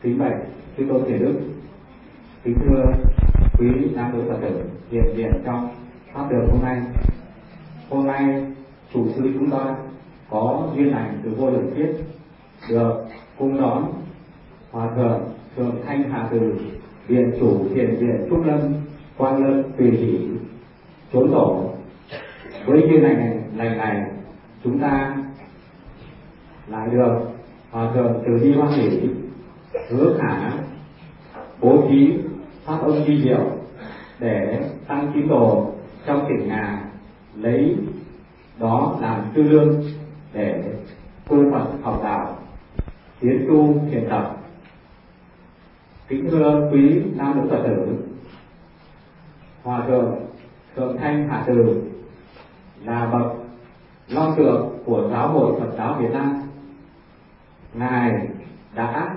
Kính bạch chư tôn thiền đức, kính thưa quý nam nữ Phật tử hiện diện trong pháp đường hôm nay. Hôm nay chủ sư chúng ta có duyên lành từ vô lượng kiếp được cung đón hòa thượng Thượng Thanh Hà Từ, viện chủ thiền viện Trúc Lâm, Quang Lâm, Tùy Chỉ, Chốn Tổ. Với duyên lành này chúng ta lại được hòa thượng Từ Bi Hoan Hỷ hứa khả bố trí pháp âm vi diệu để tăng tín đồ trong tỉnh nhà, lấy đó làm tư lương để tu Phật học đạo, tiến tu thiền tập. Kính thưa quý nam nữ Phật tử, hòa thượng Thượng Thanh Hà Từ là bậc long tượng của giáo hội Phật giáo Việt Nam. Ngài đã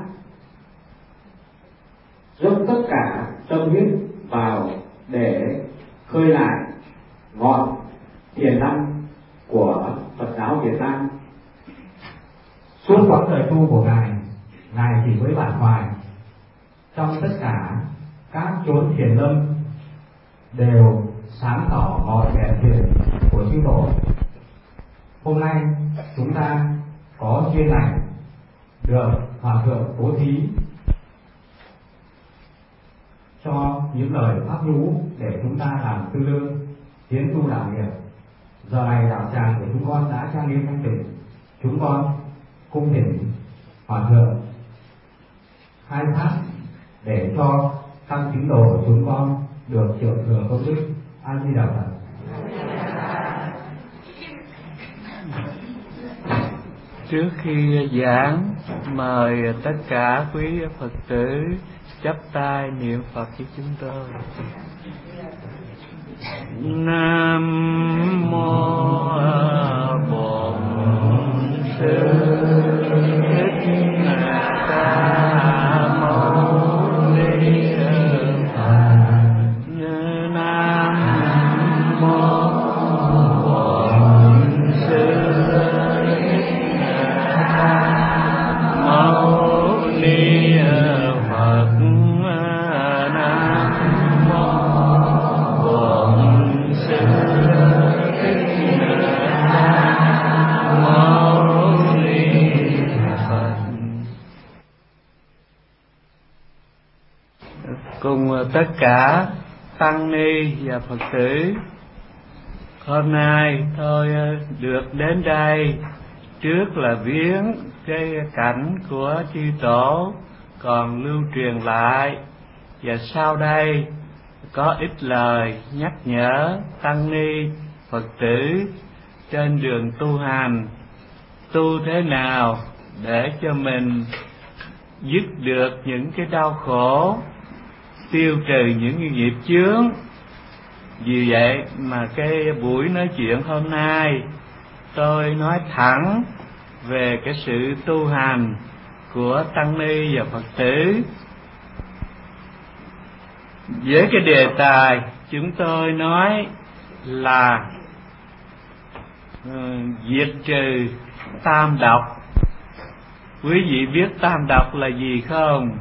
dốc tất cả tâm huyết vào để khơi lại ngọn thiền năng của Phật giáo Việt Nam. Suốt quãng đời tu của Ngài chỉ với bản hoài trong tất cả các chốn thiền lâm đều sáng tỏ ngọn đèn thiền của chư Tổ. Hôm nay chúng ta có duyên lành được hòa thượng bố thí cho những lời pháp nhũ để chúng ta làm tư lương tiến tu đạo nghiệp. Giờ này đạo tràng của chúng con đã trang nghiêm thanh tịnh, chúng con cung thỉnh hòa thượng khai thác để cho các tín đồ của chúng con được trưởng thừa công đức. A Di Đà Phật. Trước khi giảng, mời tất cả quý Phật tử chắp tay niệm Phật với chúng tôi. Nam mô Bổn Sư Thích Ca Mâu Ni Phật. Nam mô Bổn Sư Thích Ca Mâu Ni Phật. Nam mô Bổn Sư Thích Ca Mâu Ni Phật. Cùng tất cả tăng ni và Phật tử, hôm nay tôi được đến đây, trước là viếng cái cảnh của chư Tổ còn lưu truyền lại, và sau đây có ít lời nhắc nhở tăng ni Phật tử trên đường tu hành, tu thế nào để cho mình dứt được những cái đau khổ, tiêu trừ những cái nghiệp chướng. Vì vậy mà cái buổi nói chuyện hôm nay tôi nói thẳng về cái sự tu hành của tăng ni và Phật tử. Với cái đề tài chúng tôi nói là diệt trừ tam độc. Quý vị biết tam độc là gì không?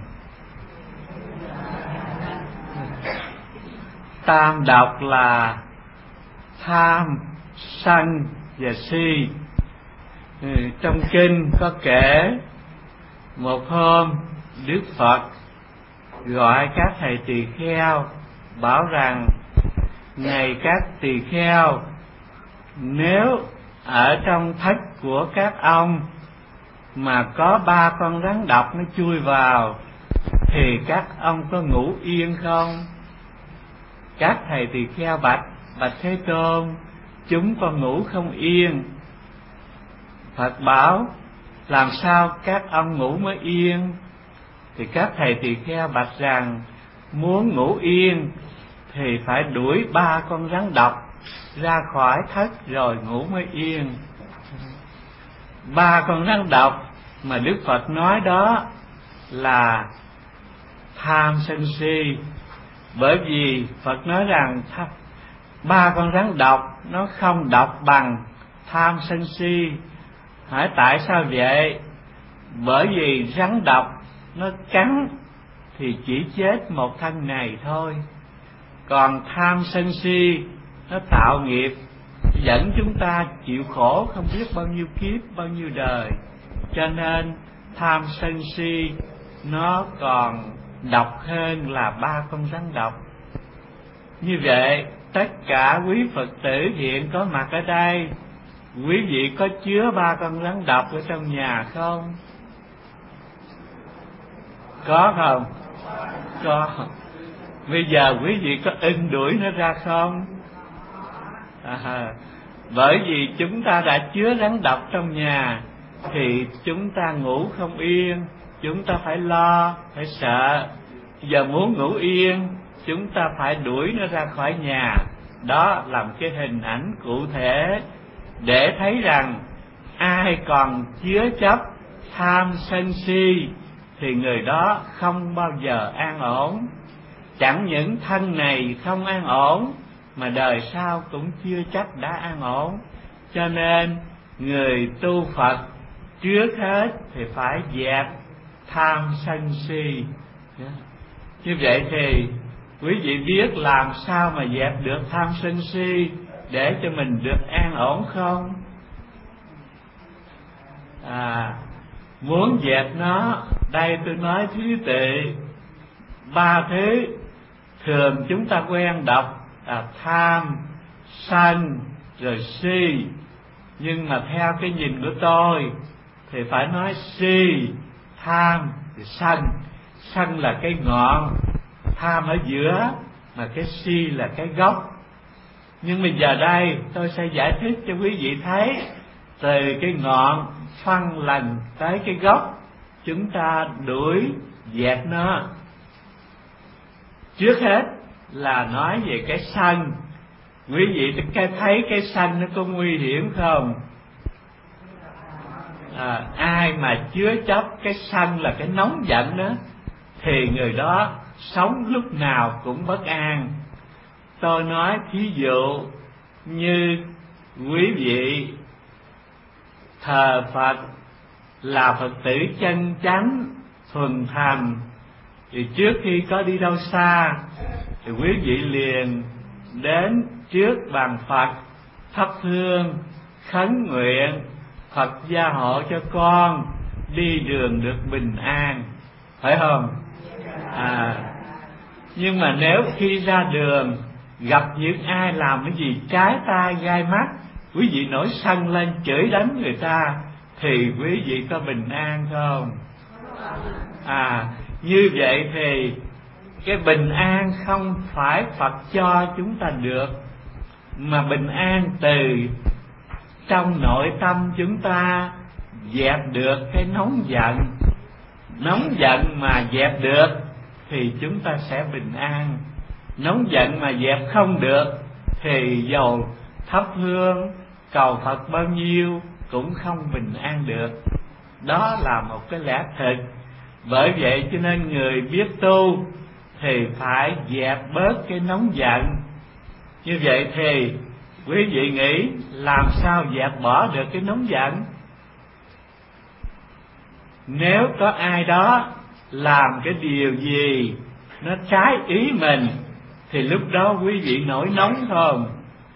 Tam độc là tham, sân và si. Trong kinh có kể một hôm Đức Phật gọi các thầy tỳ kheo, bảo rằng: này các tỳ kheo, nếu ở trong thất của các ông mà có 3 con rắn độc nó chui vào thì các ông có ngủ yên không? Các thầy tỳ kheo bạch Thế Tôn, chúng con ngủ không yên. Phật bảo: làm sao các ông ngủ mới yên? Thì các thầy tỳ kheo bạch rằng: muốn ngủ yên thì phải đuổi 3 con rắn độc ra khỏi thất rồi ngủ mới yên. 3 con rắn độc mà Đức Phật nói đó là tham, sân, si. Bởi vì Phật nói rằng 3 con rắn độc nó không độc bằng tham, sân, si. Hỏi tại sao vậy? Bởi vì rắn độc nó cắn thì chỉ chết một thân này thôi. Còn tham sân si nó tạo nghiệp, dẫn chúng ta chịu khổ không biết bao nhiêu kiếp, bao nhiêu đời. Cho nên tham sân si nó còn độc hơn là 3 con rắn độc. Như vậy tất cả quý Phật tử hiện có mặt ở đây, quý vị có chứa 3 con rắn độc ở trong nhà không? Có không? Có. Bây giờ quý vị có ưng đuổi nó ra không? Bởi vì chúng ta đã chứa rắn độc trong nhà thì chúng ta ngủ không yên, chúng ta phải lo, phải sợ. Giờ muốn ngủ yên, chúng ta phải đuổi nó ra khỏi nhà. Đó là một cái hình ảnh cụ thể để thấy rằng ai còn chứa chấp tham sân si thì người đó không bao giờ an ổn. Chẳng những thân này không an ổn mà đời sau cũng chưa chắc đã an ổn. Cho nên người tu Phật trước hết thì phải dẹp tham sân si. Như vậy thì quý vị biết làm sao mà dẹp được tham sân si để cho mình được an ổn không? Muốn dẹp nó, đây tôi nói thứ tự 3 thứ thường chúng ta quen đọc là tham, sân rồi si. Nhưng mà theo cái nhìn của tôi thì phải nói si, tham, sân. Sân là cái ngọn, tham ở giữa, mà cái si là cái gốc. Nhưng bây giờ đây tôi sẽ giải thích cho quý vị thấy từ cái ngọn phân lần tới cái gốc, chúng ta đuổi dẹp nó. Trước hết là nói về cái sân. Quý vị thấy cái sân nó có nguy hiểm không? Ai mà chứa chấp cái sân là cái nóng giận đó thì người đó sống lúc nào cũng bất an. Tôi nói thí dụ như quý vị thờ Phật là Phật tử chân chánh thuần thành, thì trước khi có đi đâu xa thì quý vị liền đến trước bàn Phật thắp hương khấn nguyện Phật gia hộ cho con đi đường được bình an, phải không? Nhưng mà nếu khi ra đường gặp những ai làm cái gì trái tai gai mắt, quý vị nổi sân lên chửi đánh người ta thì quý vị có bình an không? Như vậy thì cái bình an không phải Phật cho chúng ta được, mà bình an từ trong nội tâm chúng ta dẹp được cái nóng giận. Nóng giận mà dẹp được thì chúng ta sẽ bình an. Nóng giận mà dẹp không được thì dầu thắp hương cầu Phật bao nhiêu cũng không bình an được. Đó là một cái lẽ thật. Bởi vậy cho nên người biết tu thì phải dẹp bớt cái nóng giận. Như vậy thì quý vị nghĩ làm sao dẹp bỏ được cái nóng giận? Nếu có ai đó làm cái điều gì nó trái ý mình thì lúc đó quý vị nổi nóng không?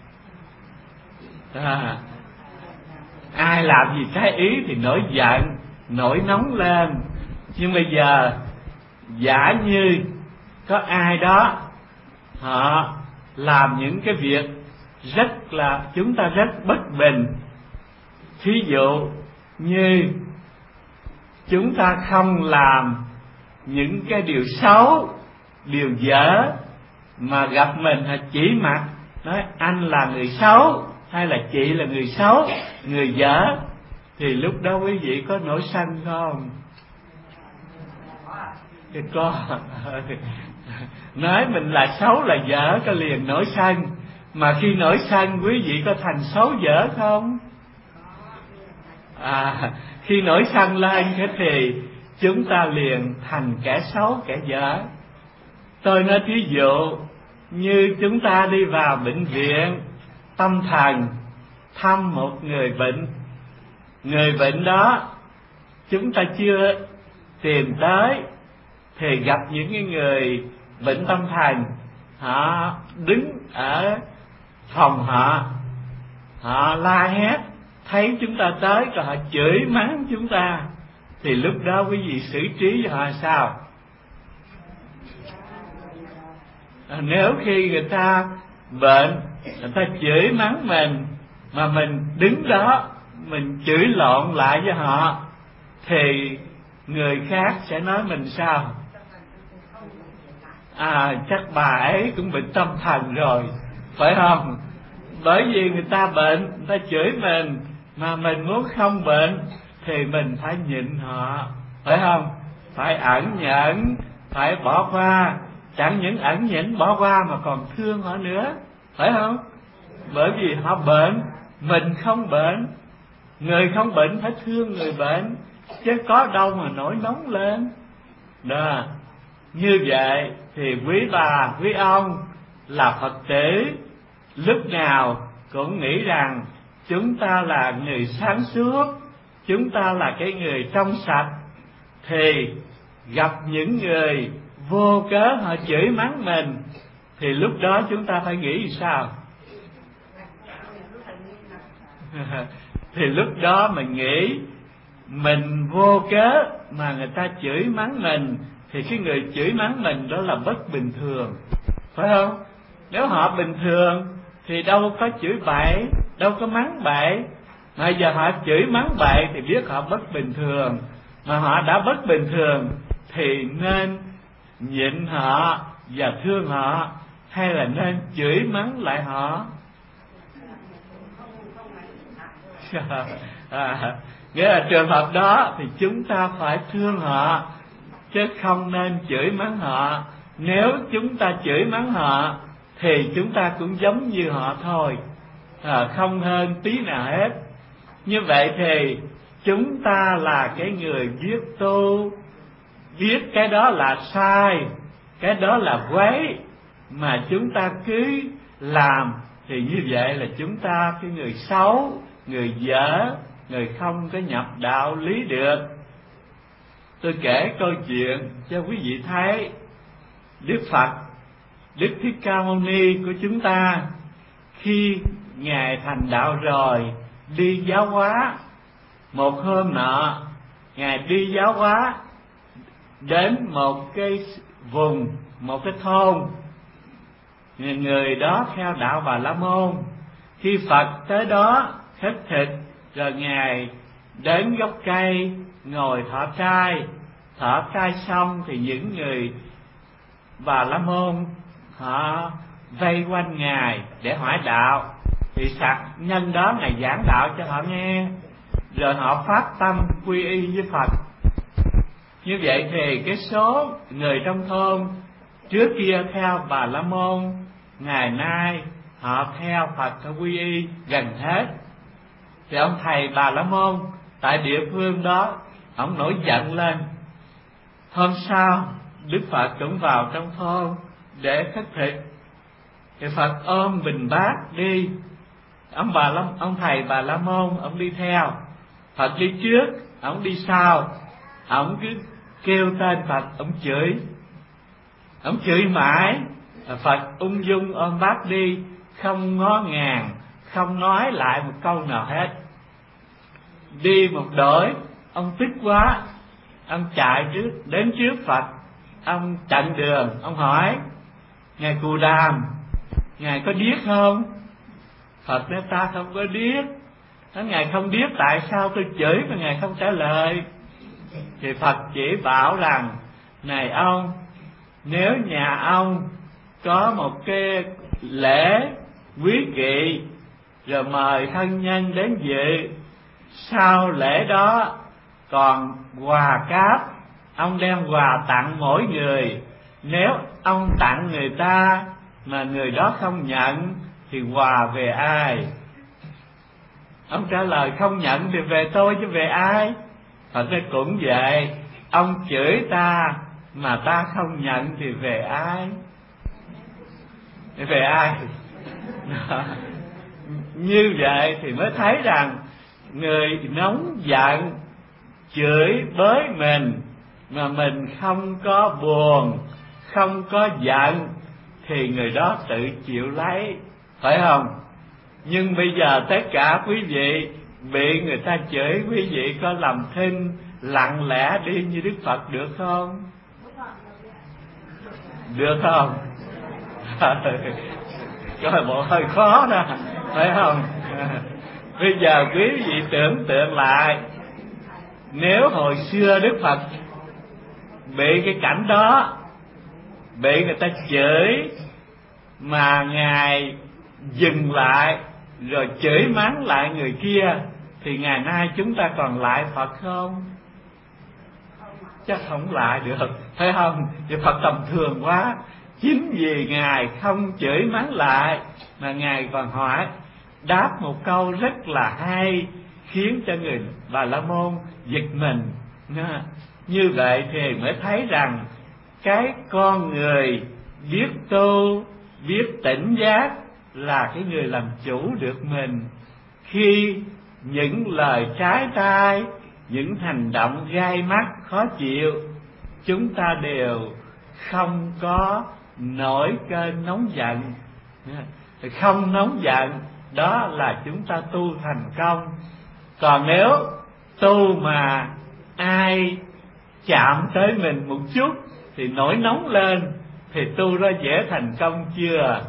Ai làm gì trái ý thì nổi giận, nổi nóng lên. Nhưng bây giờ giả như có ai đó họ làm những cái việc rất là chúng ta rất bất bình. Thí dụ như chúng ta không làm những cái điều xấu, điều dở, mà gặp mình họ chỉ mặt nói anh là người xấu hay là chị là người xấu, người dở, thì lúc đó quý vị có nổi sân không? Thì có. Nói mình là xấu là dở có liền nổi sân. Mà khi nổi sân quý vị có thành xấu dở không? Khi nổi sân lên thì chúng ta liền thành kẻ xấu kẻ dở. Tôi nói thí dụ như chúng ta đi vào bệnh viện tâm thần thăm một người bệnh. Người bệnh đó chúng ta chưa tìm tới thì gặp những cái người bệnh tâm thần, họ đứng ở phòng họ la hét, thấy chúng ta tới rồi họ chửi mắng chúng ta, thì lúc đó quý vị xử trí cho họ sao? Nếu khi người ta bệnh, người ta chửi mắng mình, mà mình đứng đó mình chửi lộn lại với họ, thì người khác sẽ nói mình sao? Chắc bà ấy cũng bị tâm thần rồi, phải không? Bởi vì người ta bệnh, người ta chửi mình, mà mình muốn không bệnh thì mình phải nhịn họ, phải không? Phải ẩn nhẫn, phải bỏ qua. Chẳng những ẩn nhẫn bỏ qua mà còn thương họ nữa, phải không? Bởi vì họ bệnh, mình không bệnh. Người không bệnh phải thương người bệnh, chứ có đâu mà nổi nóng lên. Đó. Như vậy thì quý bà, quý ông là Phật tử, lúc nào cũng nghĩ rằng chúng ta là người sáng suốt, chúng ta là cái người trong sạch, thì gặp những người vô cớ họ chửi mắng mình, thì lúc đó chúng ta phải nghĩ sao? Thì lúc đó mình nghĩ mình vô cớ mà người ta chửi mắng mình, thì cái người chửi mắng mình đó là bất bình thường, phải không? Nếu họ bình thường thì đâu có chửi bậy, đâu có mắng bậy. Mà giờ họ chửi mắng bậy thì biết họ bất bình thường. Mà họ đã bất bình thường thì nên nhịn họ và thương họ, hay là nên chửi mắng lại họ? Nghĩa là trường hợp đó thì chúng ta phải thương họ, chứ không nên chửi mắng họ. Nếu chúng ta chửi mắng họ thì chúng ta cũng giống như họ thôi, không hơn tí nào hết. Như vậy thì chúng ta là cái người biết tu, biết cái đó là sai, cái đó là quấy, mà chúng ta cứ làm, thì như vậy là chúng ta cái người xấu, người dở, người không có nhập đạo lý được. Tôi kể câu chuyện cho quý vị thấy. Đức Phật, Đức Thích Ca Mâu Ni của chúng ta, khi Ngài thành đạo rồi, đi giáo hóa. Một hôm nọ, Ngài đi giáo hóa đến một cái vùng, một cái thôn. Người đó theo đạo Bà La Môn. Khi Phật tới đó khất thực, rồi Ngài đến gốc cây ngồi thọ trai. Thọ trai xong thì những người Bà La Môn họ vây quanh Ngài để hỏi đạo. Thì nhân đó Ngài giảng đạo cho họ nghe, rồi họ phát tâm quy y với Phật. Như vậy thì cái số người trong thôn trước kia theo Bà La Môn, ngày nay họ theo Phật, họ quy y gần hết. Thì ông thầy Bà La Môn tại địa phương đó, ông nổi giận lên. Hôm sau Đức Phật cũng vào trong thôn để khất thực. Thì Phật ôm bình bát đi. Ông thầy Bà La Môn ông đi theo, Phật đi trước, ông đi sau. Ông cứ kêu tên Phật, ông chửi mãi. Phật ung dung ôm bát đi, không ngó ngàng, không nói lại một câu nào hết. Đi một đổi, ông tức quá, ông chạy đến trước Phật. Ông chặn đường, ông hỏi: Ngài Cù Đàm, Ngài có điếc không? Phật nói: Ta không có điếc. Ngài không điếc, tại sao tôi chửi mà Ngài không trả lời? Thì Phật chỉ bảo rằng: Này ông, nếu nhà ông có một cái lễ quý kỵ, rồi mời thân nhân đến dự, sau lễ đó còn quà cáp, ông đem quà tặng mỗi người. Nếu ông tặng người ta mà người đó không nhận thì quà về ai? Ông trả lời: Không nhận thì về tôi chứ về ai? Phật nói: Cũng vậy, ông chửi ta mà ta không nhận thì về ai? Về ai? Như vậy thì mới thấy rằng người nóng giận chửi bới mình mà mình không có buồn, không có giận, thì người đó tự chịu lấy, phải không? Nhưng bây giờ tất cả quý vị bị người ta chửi, quý vị có làm thinh lặng lẽ đi như Đức Phật được không? Được không? Coi bộ hơi khó đó, phải không? Bây giờ quý vị tưởng tượng lại, nếu hồi xưa Đức Phật bị cái cảnh đó, bị người ta chửi mà Ngài dừng lại rồi chửi mắng lại người kia, thì ngày nay chúng ta còn lại Phật không? Chắc không lại được, phải không? Vì Phật tầm thường quá. Chính vì Ngài không chửi mắng lại mà Ngài còn hỏi, đáp một câu rất là hay, khiến cho người Bà La Môn giật mình. Như vậy thì mới thấy rằng cái con người biết tu, biết tỉnh giác là cái người làm chủ được mình. Khi những lời trái tai, những hành động gai mắt khó chịu, chúng ta đều không có nổi cơn nóng giận. Không nóng giận, đó là chúng ta tu thành công. Còn nếu tu mà ai chạm tới mình một chút thì nổi nóng lên, thì tu đó dễ thành công chưa?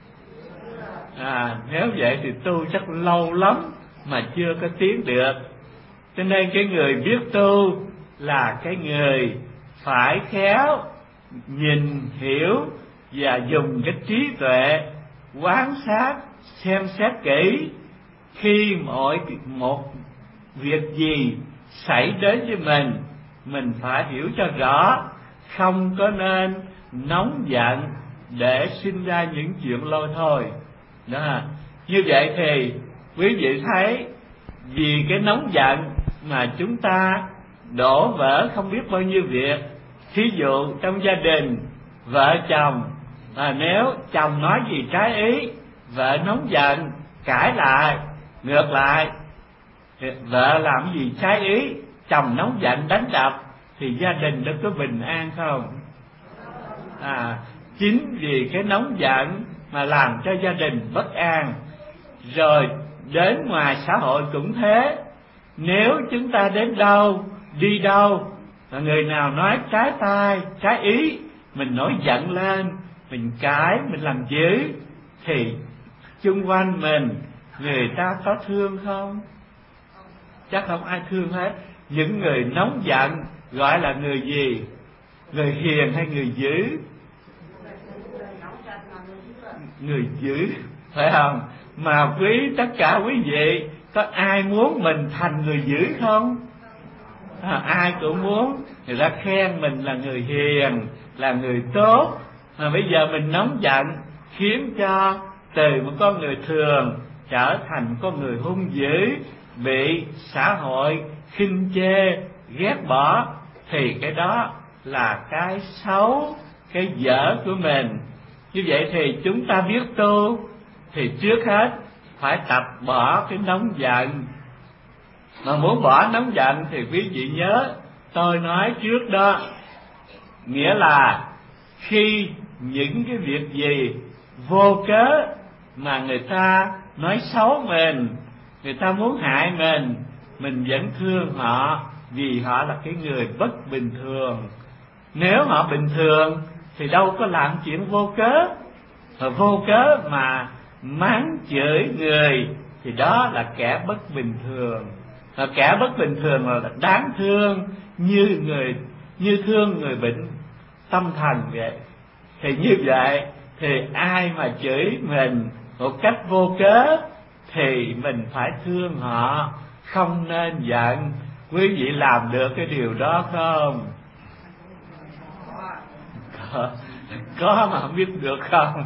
Nếu vậy thì tu chắc lâu lắm mà chưa có tiến được. Cho nên cái người biết tu là cái người phải khéo nhìn hiểu và dùng cái trí tuệ quan sát, xem xét kỹ. Khi một việc gì xảy đến với mình phải hiểu cho rõ, không có nên nóng giận để sinh ra những chuyện lôi thôi. Đó. Như vậy thì quý vị thấy, vì cái nóng giận mà chúng ta đổ vỡ không biết bao nhiêu việc. Thí dụ trong gia đình, vợ chồng, nếu chồng nói gì trái ý, vợ nóng giận cãi lại, ngược lại, vợ làm gì trái ý, chồng nóng giận đánh đập, thì gia đình đó có bình an không? Chính vì cái nóng giận mà làm cho gia đình bất an. Rồi đến ngoài xã hội cũng thế. Nếu chúng ta đến đâu, đi đâu, mà người nào nói trái tai, trái ý, mình nổi giận lên, mình cãi, mình làm dữ, thì chung quanh mình người ta có thương không? Chắc không ai thương hết. Những người nóng giận gọi là người gì? Người hiền hay người dữ? Người dữ, phải không? Mà tất cả quý vị có ai muốn mình thành người dữ không? Ai cũng muốn. Người ta khen mình là người hiền, là người tốt. Mà bây giờ mình nóng giận, khiến cho từ một con người thường trở thành con người hung dữ, bị xã hội khinh chê, ghét bỏ, thì cái đó là cái xấu, cái dở của mình. Như vậy thì chúng ta biết tu thì trước hết phải tập bỏ cái nóng giận. Mà muốn bỏ nóng giận thì quý vị nhớ tôi nói trước đó, nghĩa là khi những cái việc gì vô cớ mà người ta nói xấu mình, người ta muốn hại mình vẫn thương họ, vì họ là cái người bất bình thường. Nếu họ bình thường thì đâu có làm chuyện vô cớ. Và vô cớ mà mắng chửi người thì đó là kẻ bất bình thường. Và kẻ bất bình thường là đáng thương, như thương người bệnh tâm thần vậy. Thì như vậy thì ai mà chửi mình một cách vô cớ thì mình phải thương họ, không nên giận. Quý vị làm được cái điều đó không? Có mà không biết được không?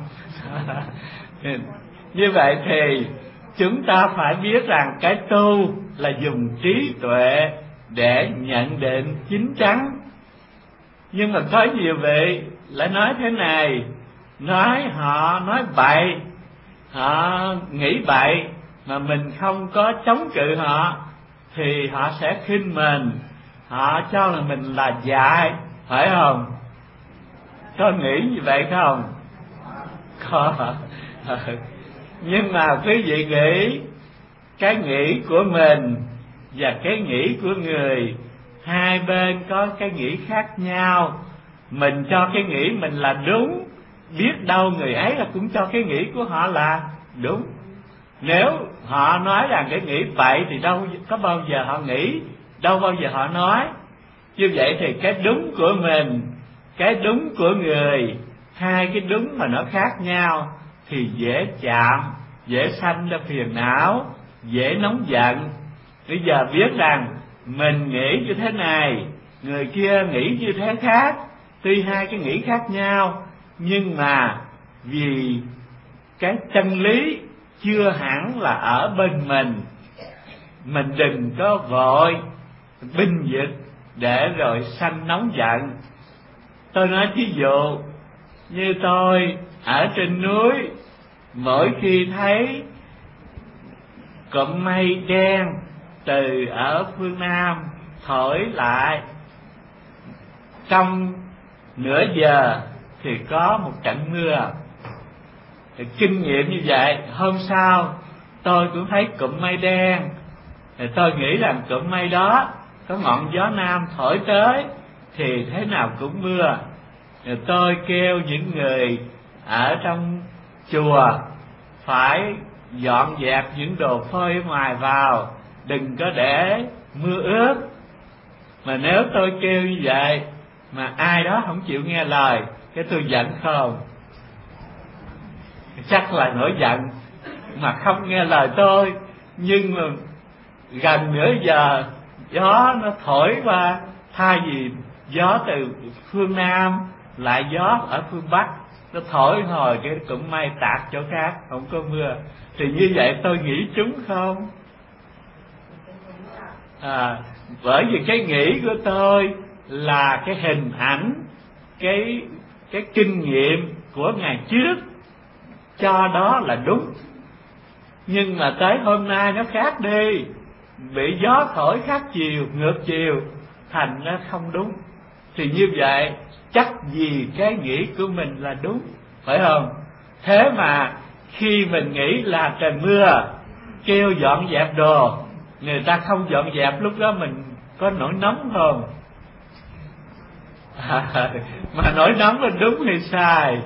Như vậy thì chúng ta phải biết rằng cái tu là dùng trí tuệ để nhận định chính chắn. Nhưng mà có nhiều vị lại nói thế này, họ nói bậy, họ nghĩ bậy, mà mình không có chống cự họ thì họ sẽ khinh mình. họ cho là mình là dại, phải không? Có nghĩ như vậy không? Có. Nhưng mà quý vị nghĩ cái nghĩ của mình và cái nghĩ của người, hai bên có cái nghĩ khác nhau. Mình cho cái nghĩ mình là đúng, biết đâu người ấy là cũng cho cái nghĩ của họ là đúng. Nếu họ nói rằng cái nghĩ vậy thì đâu có bao giờ họ nghĩ, đâu bao giờ họ nói. Như vậy thì cái đúng của mình, cái đúng của người, hai cái đúng mà nó khác nhau thì dễ chạm, dễ sanh ra phiền não, dễ nóng giận. Bây giờ biết rằng mình nghĩ như thế này, người kia nghĩ như thế khác, tuy hai cái nghĩ khác nhau, nhưng mà vì cái chân lý chưa hẳn là ở bên mình đừng có vội binh vực để rồi sanh nóng giận. Tôi nói ví dụ như tôi ở trên núi, mỗi khi thấy cụm mây đen từ ở phương Nam thổi lại, trong nửa giờ thì có một trận mưa. Thì kinh nghiệm như vậy, hôm sau tôi cũng thấy cụm mây đen, thì tôi nghĩ rằng cụm mây đó có ngọn gió nam thổi tới thì thế nào cũng mưa. Rồi tôi kêu những người ở trong chùa phải dọn dẹp những đồ phơi ở ngoài vào, đừng có để mưa ướt. Mà nếu tôi kêu như vậy mà ai đó không chịu nghe lời, cái tôi giận không? Chắc là nổi giận mà không nghe lời tôi. Nhưng mà gần nửa giờ gió nó thổi qua, thay vì gió từ phương Nam lại gió ở phương Bắc, nó thổi hồi cái cụm mây tạt chỗ khác, không có mưa. Thì như vậy tôi nghĩ chúng không? Bởi vì cái nghĩ của tôi là cái hình ảnh, cái kinh nghiệm của ngày trước, cho đó là đúng. Nhưng mà tới hôm nay nó khác đi, bị gió thổi khác chiều, ngược chiều, thành nó không đúng. Thì như vậy chắc gì cái nghĩ của mình là đúng, phải không? Thế mà khi mình nghĩ là trời mưa, kêu dọn dẹp đồ, người ta không dọn dẹp, lúc đó mình có nổi nóng không? Mà nổi nóng là đúng hay sai?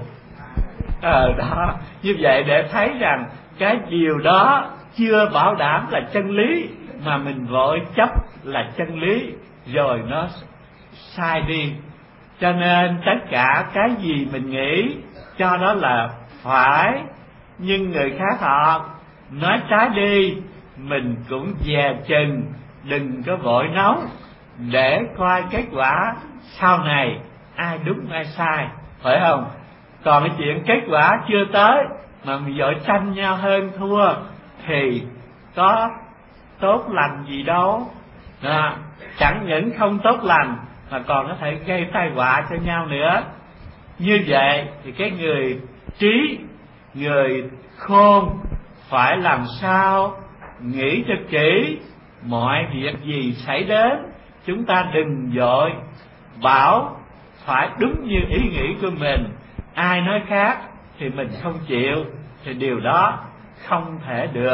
Đó, như vậy để thấy rằng cái điều đó chưa bảo đảm là chân lý, mà mình vội chấp là chân lý rồi nó sai đi. Cho nên tất cả cái gì mình nghĩ cho đó là phải, nhưng người khác họ nói trái đi, mình cũng dè chừng, đừng có vội nóng, để coi kết quả sau này ai đúng ai sai, phải không? Còn cái chuyện kết quả chưa tới mà mình vội tranh nhau hơn thua thì có tốt lành gì đâu. Chẳng những không tốt lành mà còn có thể gây tai họa cho nhau nữa. Như vậy thì cái người trí, người khôn phải làm sao nghĩ cho kỹ, mọi việc gì xảy đến chúng ta đừng vội bảo phải đúng như ý nghĩ của mình. Ai nói khác thì mình không chịu, thì điều đó không thể được.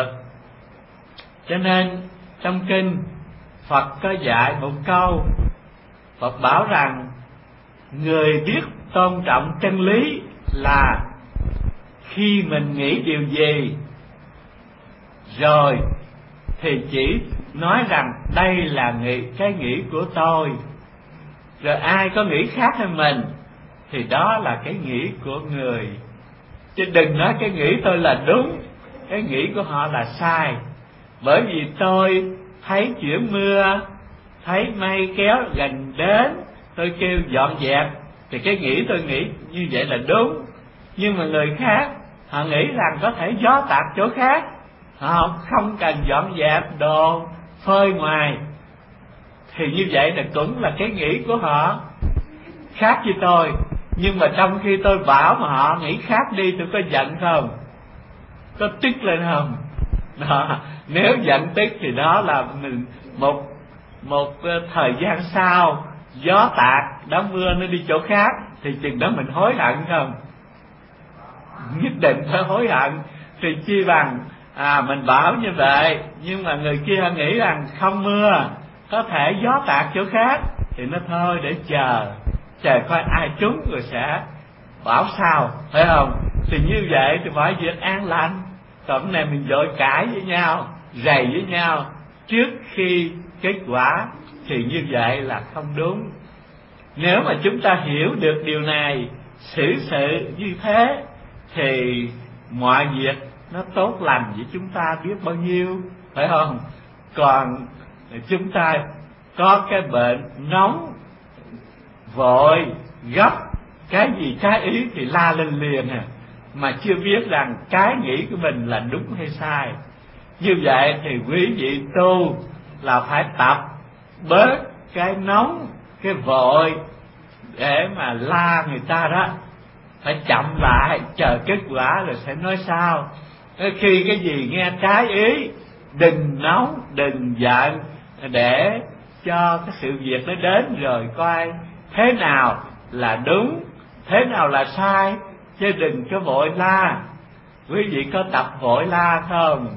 Cho nên trong kinh Phật có dạy một câu, Phật bảo rằng người biết tôn trọng chân lý là khi mình nghĩ điều gì rồi thì chỉ nói rằng đây là cái nghĩ của tôi, rồi ai có nghĩ khác hơn mình thì đó là cái nghĩ của người. Chứ đừng nói cái nghĩ tôi là đúng, cái nghĩ của họ là sai. Bởi vì tôi thấy chuyển mưa, thấy mây kéo gần đến, tôi kêu dọn dẹp, thì cái nghĩ tôi nghĩ như vậy là đúng. Nhưng mà người khác họ nghĩ rằng có thể gió tạt chỗ khác, họ không cần dọn dẹp đồ phơi ngoài, thì như vậy là cũng là cái nghĩ của họ khác với tôi. Nhưng mà trong khi tôi bảo mà họ nghĩ khác đi, tôi có giận không? Có tức lên không? Đó. Nếu giận tức thì đó là mình một thời gian sau gió tạt, đám mưa nó đi chỗ khác, thì chừng đó mình hối hận không? Nhất định phải hối hận. Thì chi bằng mình bảo như vậy, nhưng mà người kia nghĩ rằng không mưa, có thể gió tạt chỗ khác, thì nó thôi để chờ coi ai trúng rồi sẽ bảo sao, phải không? Thì như vậy thì mọi việc an lành. Còn này mình vội cãi với nhau, rầy với nhau trước khi kết quả, thì như vậy là không đúng. Nếu mà chúng ta hiểu được điều này, xử sự như thế, thì mọi việc nó tốt lành với chúng ta biết bao nhiêu, phải không? Còn chúng ta có cái bệnh nóng, vội, gấp, cái gì trái ý thì la lên liền mà chưa biết rằng cái nghĩ của mình là đúng hay sai. Như vậy thì quý vị tu là phải tập bớt cái nóng, cái vội để mà la người ta đó, phải chậm lại, chờ kết quả rồi sẽ nói sao. Khi cái gì nghe trái ý, đừng nóng, đừng giận, để cho cái sự việc nó đến rồi coi thế nào là đúng, thế nào là sai, chứ đừng có vội la. Quý vị có tập vội la không?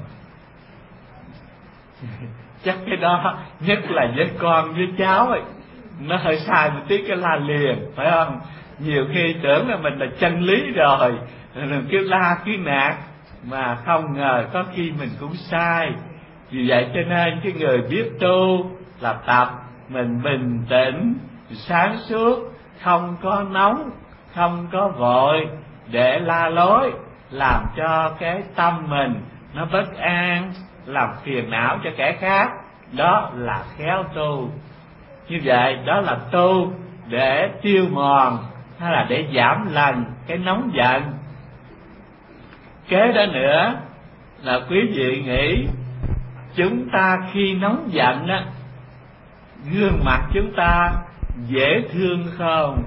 Chắc cái đó nhất là với con với cháu ấy, nó hơi sai một tí cái la liền, phải không? Nhiều khi tưởng là mình là chân lý rồi cứ la cứ nạt, mà không ngờ có khi mình cũng sai. Vì vậy cho nên cái người biết tu là tập mình bình tĩnh, sáng suốt, không có nóng, không có vội để la lối, làm cho cái tâm mình nó bất an, làm phiền não cho kẻ khác. Đó là khéo tu. Như vậy đó là tu để tiêu mòn hay là để giảm lần cái nóng giận. Kế đó nữa là quý vị nghĩ chúng ta khi nóng giận á, gương mặt chúng ta dễ thương không?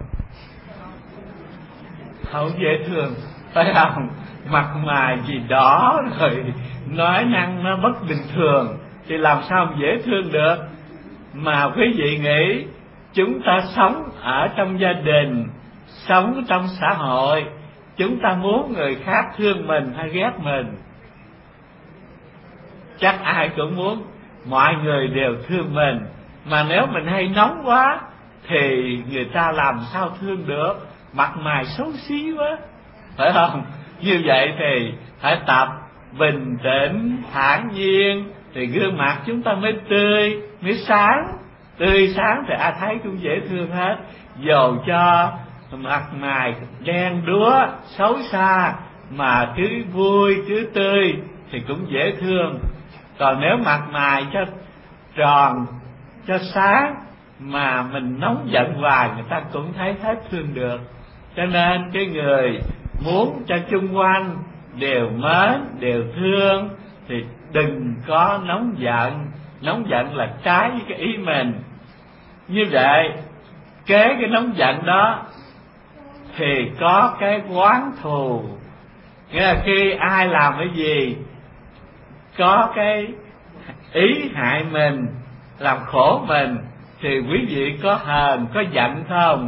Không dễ thương, phải không? Mặt mày gì đỏ rồi, nói năng nó bất bình thường, thì làm sao dễ thương được. Mà quý vị nghĩ chúng ta sống ở trong gia đình, sống trong xã hội, chúng ta muốn người khác thương mình hay ghét mình? Chắc ai cũng muốn mọi người đều thương mình. Mà nếu mình hay nóng quá thì người ta làm sao thương được, mặt mày xấu xí quá, phải không? Như vậy thì phải tập bình tĩnh, thản nhiên, thì gương mặt chúng ta mới tươi, mới sáng. Tươi sáng thì ai thấy cũng dễ thương hết. Dầu cho mặt mày đen đúa, xấu xa, mà cứ vui, cứ tươi thì cũng dễ thương. Còn nếu mặt mày cho tròn, cho sáng, mà mình nóng giận hoài, người ta cũng thấy hết thương được. Cho nên cái người muốn cho chung quanh đều mến, đều thương, thì đừng có nóng giận. Nóng giận là trái với cái ý mình. Như vậy kế cái nóng giận đó thì có cái oán thù. Nghĩa là khi ai làm cái gì có cái ý hại mình, làm khổ mình, thì quý vị có hờn, có giận không?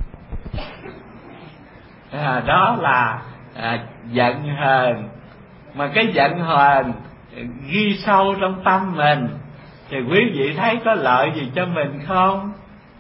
Đó là giận hờn. Mà cái giận hờn ghi sâu trong tâm mình, thì quý vị thấy có lợi gì cho mình không?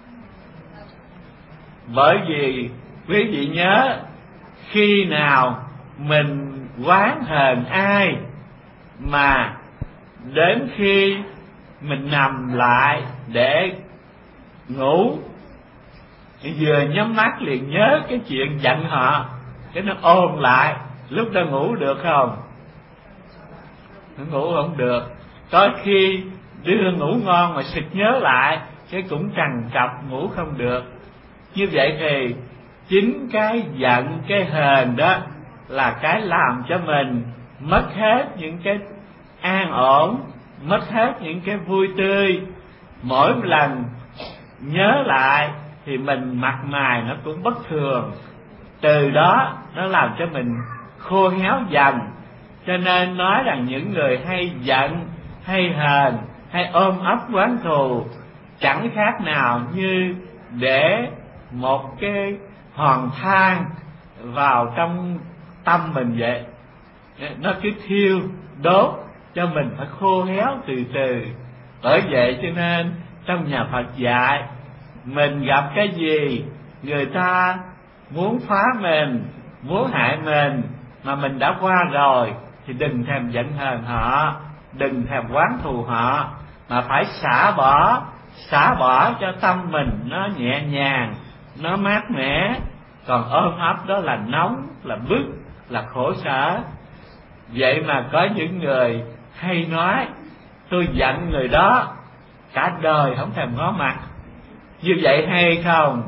Bởi vì quý vị nhớ, khi nào mình oán hờn ai mà đến khi mình nằm lại để ngủ, vừa nhắm mắt liền nhớ cái chuyện giận họ, cái nó ôm lại, lúc đó ngủ được không? Nó ngủ không được. Có khi đưa ngủ ngon mà sực nhớ lại, cái cũng trằn trọc ngủ không được. Như vậy thì chính cái giận, cái hờn đó là cái làm cho mình mất hết những cái an ổn, mất hết những cái vui tươi. Mỗi lần nhớ lại thì mình mặt mày nó cũng bất thường. Từ đó nó làm cho mình khô héo dần. Cho nên nói rằng những người hay giận, hay hờn, hay ôm ấp oán thù chẳng khác nào như để một cái hòn than vào trong tâm mình vậy. Nó cứ thiêu đốt cho mình phải khô héo từ từ. Bởi vậy cho nên trong nhà Phật dạy, mình gặp cái gì người ta muốn phá mình, muốn hại mình mà mình đã qua rồi thì đừng thèm giận hờn họ, đừng thèm oán thù họ, mà phải xả bỏ cho tâm mình nó nhẹ nhàng, nó mát mẻ. Còn ôm ấp đó là nóng, là bức, là khổ sở. Vậy mà có những người hay nói tôi giận người đó cả đời không thèm ngó mặt. Như vậy hay không?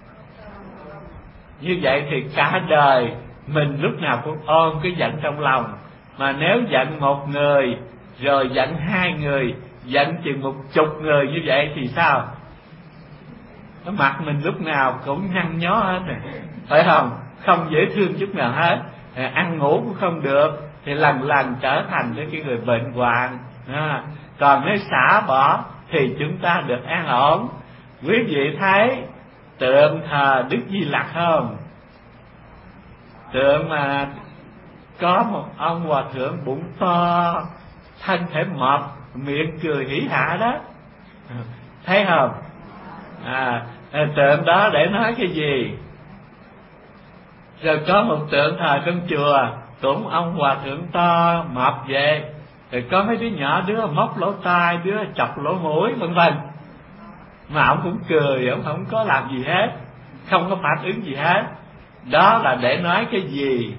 Như vậy thì cả đời mình lúc nào cũng ôm cái giận trong lòng. Mà nếu giận một người, rồi giận 2 người, giận chừng 10 người như vậy thì sao? Cái mặt mình lúc nào cũng nhăn nhó hết rồi, phải không? Không dễ thương chút nào hết. Ăn ngủ cũng không được, thì lần lần trở thành cái người bệnh hoạn. Còn nếu xả bỏ thì chúng ta được an ổn. Quý vị thấy tượng thờ Đức Di Lặc không? Tượng mà có một ông hòa thượng bụng to, thân thể mập, miệng cười hỉ hả đó, thấy không? Tượng đó để nói cái gì? Rồi có một tượng thờ trong chùa cũng ông hòa thượng to mập vậy, rồi có mấy đứa nhỏ, đứa móc lỗ tai, đứa chọc lỗ mũi vân vân, mà ông cũng cười, ông không có làm gì hết, không có phản ứng gì hết. Đó là để nói cái gì?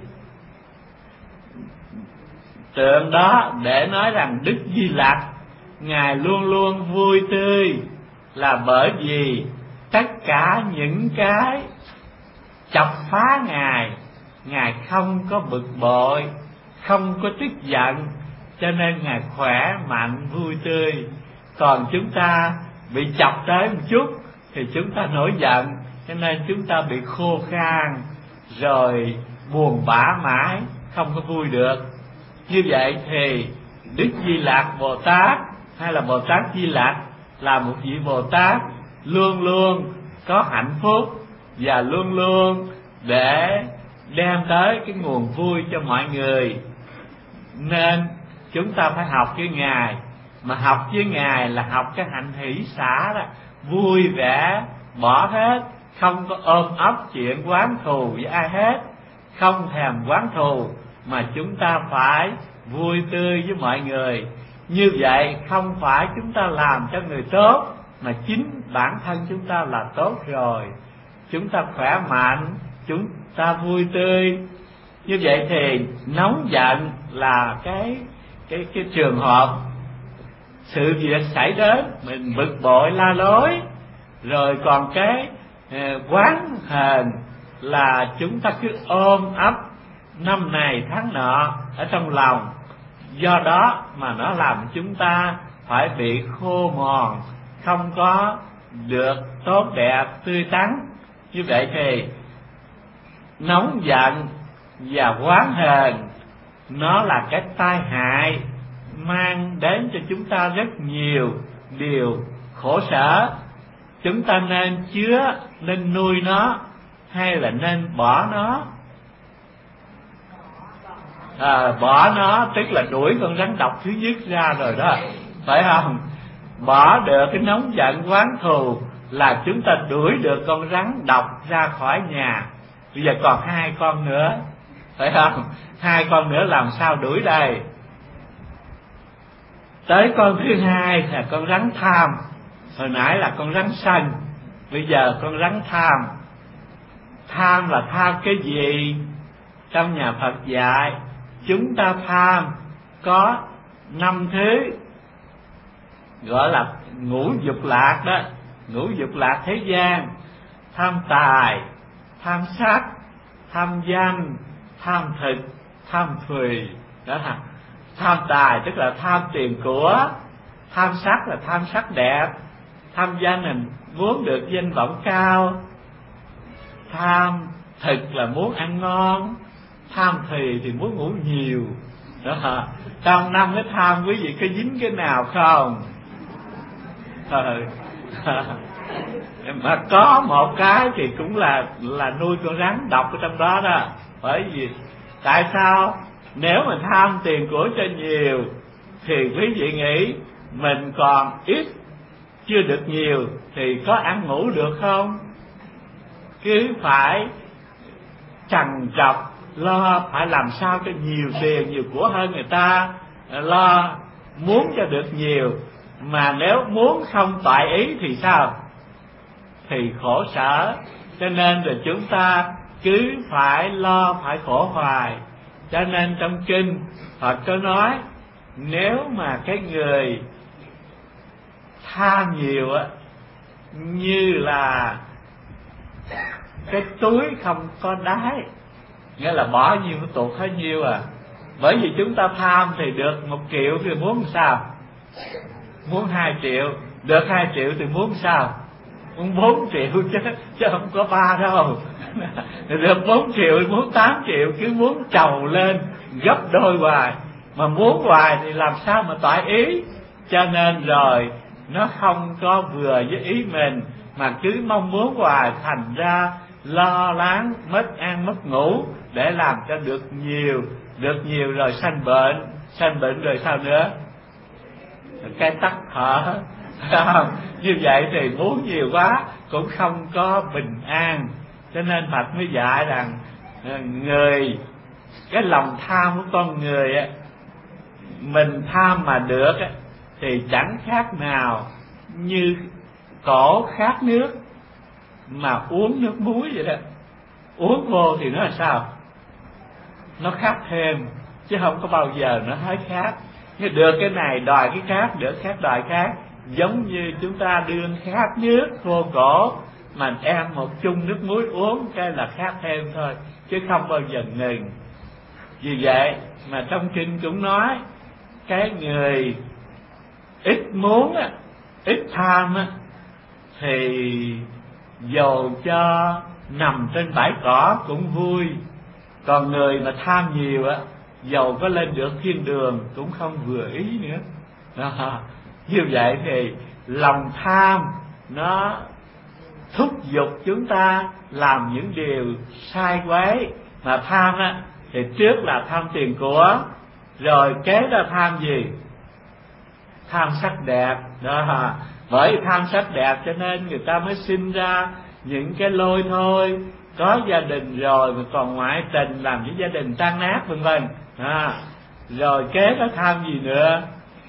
Tượng đó để nói rằng Đức Di Lặc Ngài luôn luôn vui tươi, là bởi vì tất cả những cái chọc phá Ngài không có bực bội, không có tức giận, cho nên Ngài khỏe mạnh vui tươi. Còn chúng ta bị chọc tới một chút thì chúng ta nổi giận, cho nên chúng ta bị khô khan, rồi buồn bã mãi, không có vui được. Như vậy thì Đức Di Lặc Bồ Tát hay là Bồ Tát Di Lặc là một vị Bồ Tát luôn luôn có hạnh phúc và luôn luôn để đem tới cái nguồn vui cho mọi người. Nên chúng ta phải học với Ngài. Mà học với Ngài là học cái hạnh hỷ xả đó, vui vẻ, bỏ hết, không có ôm ấp chuyện oán thù với ai hết, không thèm oán thù, mà chúng ta phải vui tươi với mọi người. Như vậy không phải chúng ta làm cho người tốt, mà chính bản thân chúng ta là tốt rồi. Chúng ta khỏe mạnh, chúng ta vui tươi. Như vậy thì nóng giận là cái trường hợp sự việc xảy đến mình bực bội la lối. Rồi còn cái oán hờn là chúng ta cứ ôm ấp năm này tháng nọ ở trong lòng. Do đó mà nó làm chúng ta phải bị khô mòn, không có được tốt đẹp tươi tắn. Như vậy thì nóng giận và oán hờn nó là cái tai hại mang đến cho chúng ta rất nhiều điều khổ sở. Chúng ta nên chứa, nên nuôi nó hay là nên bỏ nó? Bỏ nó tức là đuổi con rắn độc thứ nhất ra rồi đó, phải không? Bỏ được cái nóng giận oán thù là chúng ta đuổi được con rắn độc ra khỏi nhà. Bây giờ còn 2 con nữa, phải không? 2 con nữa làm sao đuổi đây? Tới con thứ 2 là con rắn tham. Hồi nãy là con rắn sân, bây giờ con rắn tham. Tham là tham cái gì? Trong nhà Phật dạy chúng ta tham có 5 thứ, gọi là ngũ dục lạc đó, ngũ dục lạc thế gian: tham tài, tham sắc, tham danh, tham thực, tham thùy. Đó là tham tài, tức là tham tiền của. Tham sắc là tham sắc đẹp. Tham danh là muốn được danh vọng cao. Tham thực là muốn ăn ngon. Tham thùy thì muốn ngủ nhiều. Đó. Trong 5 cái tham quý vị có dính cái nào không? Mà có một cái thì cũng là nuôi con rắn độc ở trong đó đó. Bởi vì tại sao nếu mình tham tiền của cho nhiều thì quý vị nghĩ mình còn ít, chưa được nhiều thì có ăn ngủ được không? Cứ phải trằn trọc lo phải làm sao cho nhiều tiền nhiều của hơn người ta, lo muốn cho được nhiều, mà nếu muốn không tại ý thì sao? Thì khổ sở. Cho nên là chúng ta cứ phải lo phải khổ hoài. Cho nên trong kinh Phật có nói, nếu mà cái người tham nhiều á, như là cái túi không có đáy, nghĩa là bỏ nhiêu nó tụt hết nhiêu à. Bởi vì chúng ta tham thì được 1 triệu thì muốn sao? Muốn 2 triệu. Được 2 triệu thì muốn sao? Muốn 4 triệu chứ không có 3 đâu. Được 4 triệu muốn 8 triệu, cứ muốn trầu lên gấp đôi hoài. Mà muốn hoài thì làm sao mà toại ý. Cho nên rồi nó không có vừa với ý mình, mà cứ mong muốn hoài, thành ra lo lắng, mất ăn mất ngủ để làm cho được nhiều rồi sanh bệnh rồi sao nữa? Cái tắc thở. Như vậy thì muốn nhiều quá cũng không có bình an. Cho nên Phật mới dạy rằng cái lòng tham của con người á, mình tham mà được á, thì chẳng khác nào như cổ khát nước mà uống nước muối vậy đó. Uống vô thì nó là sao? Nó khát thêm, chứ không có bao giờ nó hết khát. Nhưng được cái này đòi cái khác, được khác đòi khác. Giống như chúng ta đương khát nước vô cổ, mà em một chung nước muối uống cái là khát thêm thôi, chứ không bao giờ ngừng. Vì vậy mà trong kinh cũng nói, cái người ít muốn á, ít tham á, thì dầu cho nằm trên bãi cỏ cũng vui. Còn người mà tham nhiều á, dầu có lên được thiên đường cũng không vừa ý nữa. Như vậy thì lòng tham nó thúc giục chúng ta làm những điều sai quấy. Mà tham á thì trước là tham tiền của, rồi kế là tham gì? Tham sắc đẹp đó. Bởi tham sắc đẹp cho nên người ta mới sinh ra những cái lôi thôi. Có gia đình rồi mà còn ngoại tình, làm những gia đình tan nát vân vân. Rồi kế đó tham gì nữa?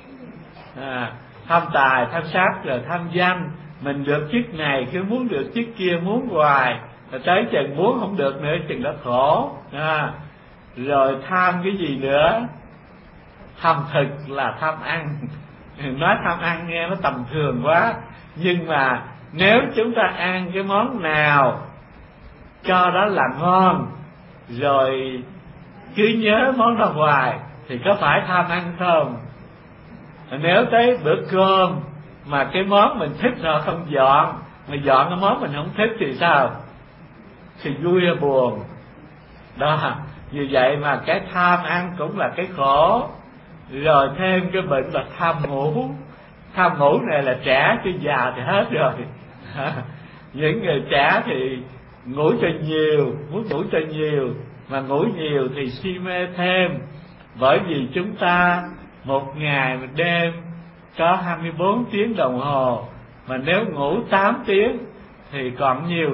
Tham tài, tham sắc, rồi tham danh. Mình được chức này cứ muốn được chức kia, muốn hoài, rồi tới chừng muốn không được nữa chừng đó khổ. Rồi tham cái gì nữa? Tham thực là tham ăn. Nói tham ăn nghe nó tầm thường quá, nhưng mà nếu chúng ta ăn cái món nào cho đó là ngon, rồi cứ nhớ món đó hoài, thì có phải tham ăn không? Nếu tới bữa cơm mà cái món mình thích nó không dọn, mà dọn cái món mình không thích thì sao? Thì vui hay buồn? Đó, như vậy mà cái tham ăn cũng là cái khổ. Rồi thêm cái bệnh là tham ngủ. Tham ngủ này là trẻ, chứ già thì hết rồi. Những người trẻ thì ngủ cho nhiều, muốn ngủ cho nhiều, mà ngủ nhiều thì si mê thêm. Bởi vì chúng ta một ngày một đêm có 24 tiếng đồng hồ, mà nếu ngủ 8 tiếng thì còn nhiều,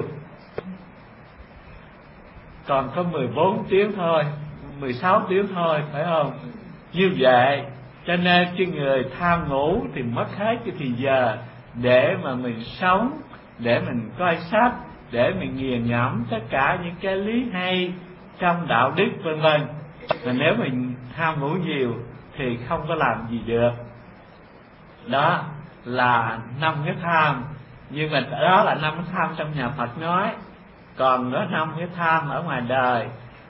còn có 14 tiếng thôi, 16 tiếng thôi, phải không? Như vậy cho nên cái người tham ngủ thì mất hết cái thời giờ để mà mình sống, để mình coi sách, để mình nghiền ngẫm tất cả những cái lý hay trong đạo đức vân vân. Mà nếu mình tham ngủ nhiều thì không có làm gì được. Đó là 5 cái tham. Nhưng mà đó là 5 cái tham trong nhà Phật nói. Còn có 5 cái tham ở ngoài đời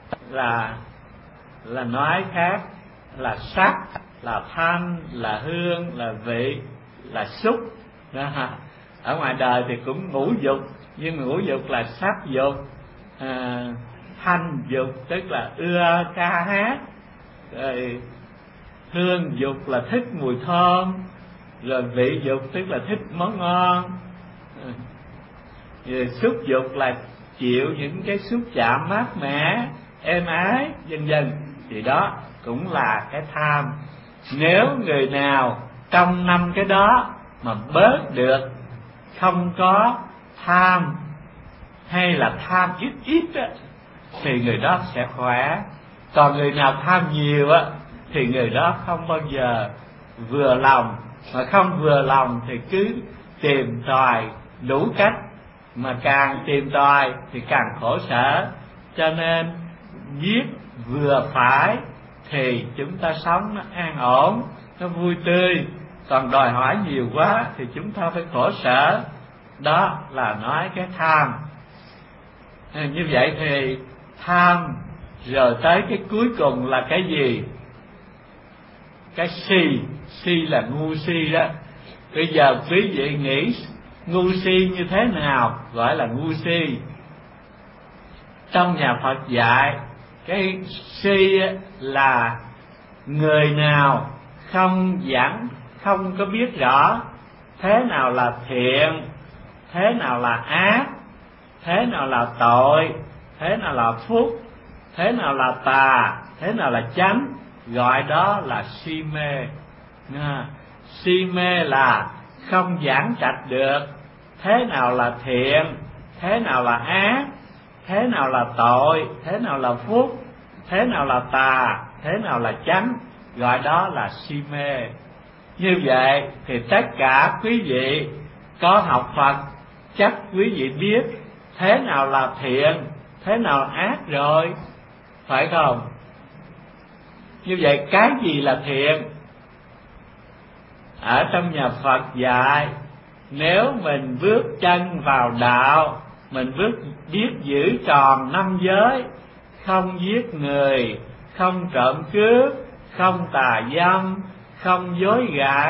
là nói khác. Là sắc, là thanh, là hương, là vị, là xúc. Ở ngoài đời thì cũng ngũ dục, nhưng ngũ dục là sắc dục, thanh dục tức là ưa ca hát, rồi hương dục là thích mùi thơm, rồi vị dục tức là thích món ngon, Xúc dục là chịu những cái xúc chạm mát mẻ, êm ái, vân vân, thì đó cũng là cái tham. Nếu người nào trong 5 cái đó mà bớt được, không có tham hay là tham ít ít á, thì người đó sẽ khỏe. Còn người nào tham nhiều á thì người đó không bao giờ vừa lòng, mà không vừa lòng thì cứ tìm tòi đủ cách, mà càng tìm tòi thì càng khổ sở. Cho nên biết vừa phải thì chúng ta sống nó an ổn, nó vui tươi. Còn đòi hỏi nhiều quá thì chúng ta phải khổ sở. Đó là nói cái tham. Như vậy thì tham rồi tới cái cuối cùng là cái gì? Cái si. Si là ngu si đó. Bây giờ quý vị nghĩ ngu si như thế nào gọi là ngu si? Trong nhà Phật dạy cái si là người nào không có biết rõ thế nào là thiện, thế nào là ác, thế nào là tội, thế nào là phúc, thế nào là tà, thế nào là chánh, gọi đó là si mê. Si mê là không giảng trạch được thế nào là thiện, thế nào là ác, thế nào là tội, thế nào là phúc, thế nào là tà, thế nào là chánh, gọi đó là si mê. Như vậy thì tất cả quý vị có học Phật chắc quý vị biết thế nào là thiện, thế nào là ác rồi, phải không? Như vậy cái gì là thiện? Ở trong nhà Phật dạy, nếu mình bước chân vào đạo, mình biết giữ tròn 5 giới, không giết người, không trộm cướp, không tà dâm, không dối gạt,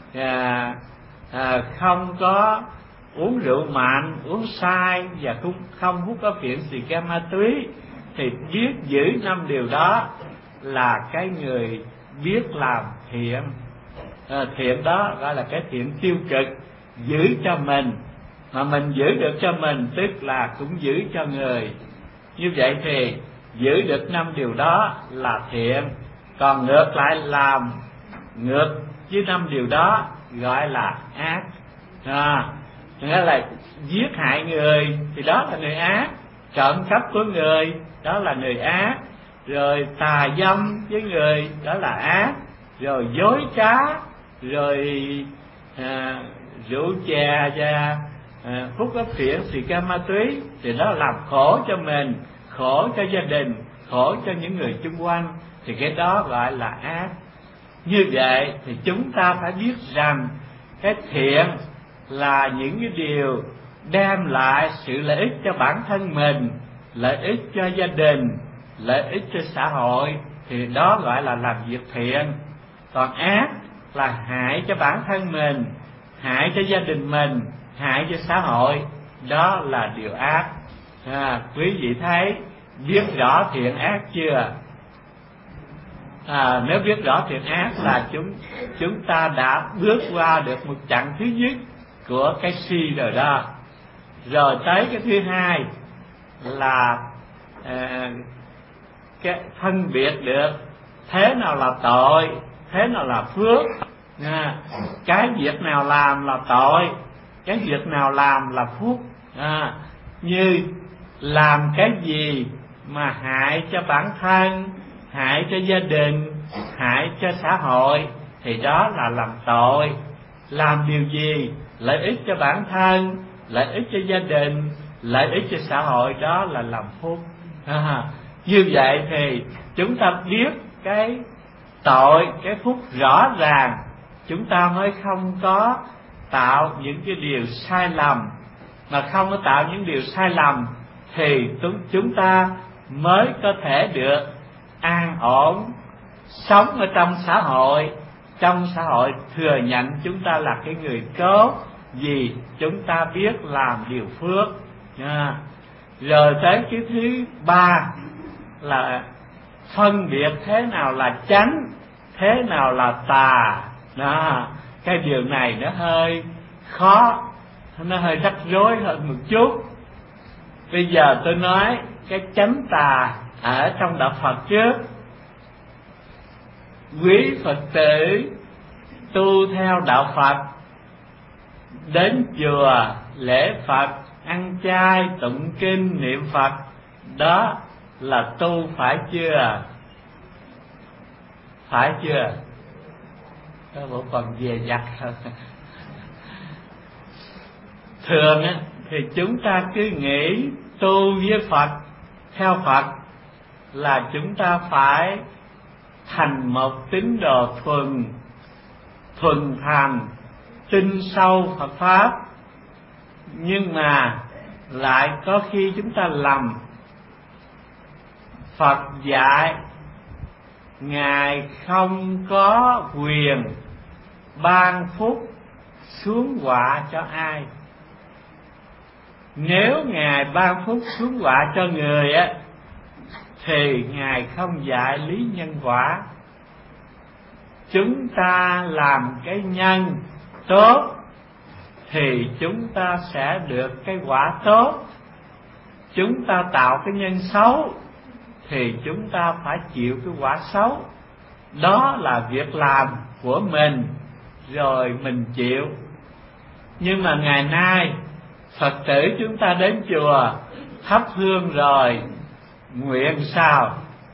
không có uống rượu mạnh, uống sai, và cũng không hút có phiện xì ke ma túy, thì biết giữ 5 điều đó là cái người biết làm thiện. Thiện đó gọi là cái thiện tiêu cực, giữ cho mình, mà mình giữ được cho mình tức là cũng giữ cho người. Như vậy thì giữ được 5 điều đó là thiện. Còn ngược lại làm ngược với 5 điều đó gọi là ác. Nghĩa là giết hại người thì đó là người ác, trộm cắp của người đó là người ác, rồi tà dâm với người đó là ác, rồi dối trá, rồi rượu chè và hút ốc phiện xì ke ma túy thì đó làm khổ cho mình, khổ cho gia đình, khổ cho những người xung quanh, thì cái đó gọi là ác. Như vậy thì chúng ta phải biết rằng cái thiện là những cái điều đem lại sự lợi ích cho bản thân mình, lợi ích cho gia đình, lợi ích cho xã hội, thì đó gọi là làm việc thiện. Còn ác là hại cho bản thân mình, hại cho gia đình mình, hại cho xã hội, đó là điều ác. Quý vị thấy biết rõ thiện ác chưa? Nếu biết rõ thiện ác là chúng ta đã bước qua được một chặng thứ nhất của cái si rồi đó. Rồi tới cái thứ hai là cái phân biệt được thế nào là tội, thế nào là phước. Cái việc nào làm là tội, cái việc nào làm là phúc. Như làm cái gì mà hại cho bản thân, hại cho gia đình, hại cho xã hội thì đó là làm tội. Làm điều gì lợi ích cho bản thân, lợi ích cho gia đình, lợi ích cho xã hội, đó là làm phúc. Như vậy thì chúng ta biết cái tội, cái phúc rõ ràng, chúng ta mới không có tạo những cái điều sai lầm. Mà không có tạo những điều sai lầm thì chúng ta mới có thể được an ổn sống ở trong xã hội. Trong xã hội thừa nhận chúng ta là cái người tốt, vì chúng ta biết làm điều phước. Rồi tới cái thứ ba là phân biệt thế nào là chánh, thế nào là tà. Cái điều này nó hơi khó nó hơi rắc rối hơn một chút. Bây giờ tôi nói cái chánh tà ở trong đạo Phật trước. Quý Phật tử tu theo đạo Phật, đến chùa lễ Phật, ăn chay, tụng kinh, niệm Phật, đó là tu phải chưa? Phải chưa? Đó bộ còn về giặt hơn. Thường á thì chúng ta cứ nghĩ tu với Phật, theo Phật là chúng ta phải thành một tín đồ thuần thành, tin sâu Phật pháp. Nhưng mà lại có khi chúng ta lầm. Phật dạy Ngài không có quyền ban phúc xuống quả cho ai. Nếu Ngài ban phúc xuống quả cho người á, thì Ngài không dạy lý nhân quả. Chúng ta làm cái nhân tốt thì chúng ta sẽ được cái quả tốt. Chúng ta tạo cái nhân xấu thì chúng ta phải chịu cái quả xấu. Đó là việc làm của mình, rồi mình chịu. Nhưng mà ngày nay Phật tử chúng ta đến chùa thắp hương rồi nguyện sao?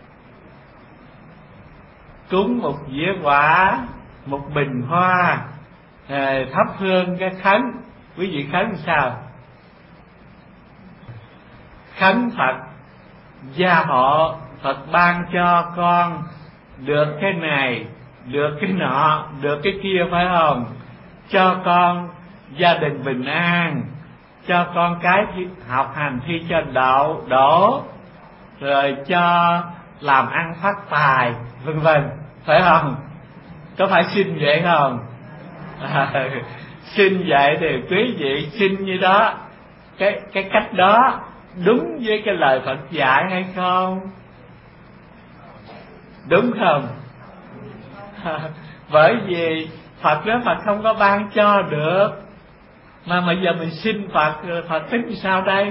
Cúng một dĩa quả, một bình hoa, thắp hương cái khấn. Quý vị khấn sao? Khấn Phật gia hộ, Phật ban cho con được cái này, được cái nọ, được cái kia, phải không? Cho con gia đình bình an, cho con cái học hành thi cho đỗ, rồi cho làm ăn phát tài, vân vân, phải không? Có phải xin vậy không? Xin vậy thì quý vị xin như đó, cái cách đó đúng với cái lời Phật dạy hay không? Đúng không? Bởi vì Phật đó Phật không có ban cho được, mà bây giờ mình xin Phật, Phật tính sao đây?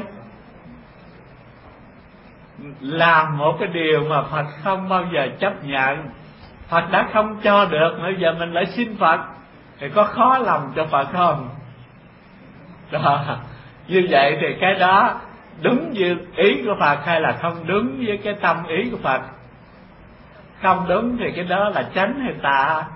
Làm một cái điều mà Phật không bao giờ chấp nhận. Phật đã không cho được, bây giờ mình lại xin Phật thì có khó lòng cho Phật không? Đó. Như vậy thì cái đó đúng như ý của Phật hay là không đúng với cái tâm ý của Phật? Không đúng thì cái đó là chánh hay tà?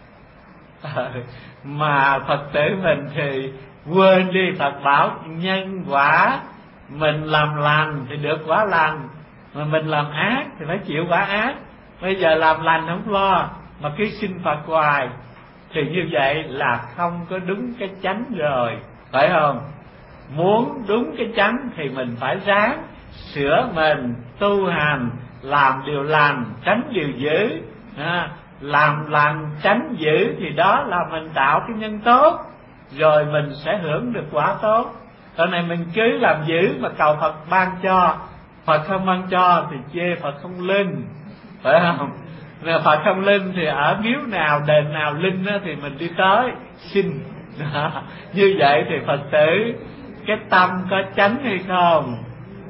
Mà Phật tử mình thì quên đi. Phật bảo nhân quả, mình làm lành thì được quả lành, mà mình làm ác thì phải chịu quả ác. Bây giờ làm lành không lo mà cứ xin Phật hoài thì như vậy là không có đúng cái chánh rồi, phải không? Muốn đúng cái chánh thì mình phải ráng sửa mình, tu hành, làm điều lành, tránh điều dữ. Làm lành, tránh dữ thì đó là mình tạo cái nhân tốt, rồi mình sẽ hưởng được quả tốt. Còn này mình cứ làm dữ mà cầu Phật ban cho, Phật không ban cho thì chê Phật không linh, phải không? Nếu Phật không linh thì ở miếu nào, đền nào linh thì mình đi tới xin. Như vậy thì Phật tử cái tâm có chánh hay không?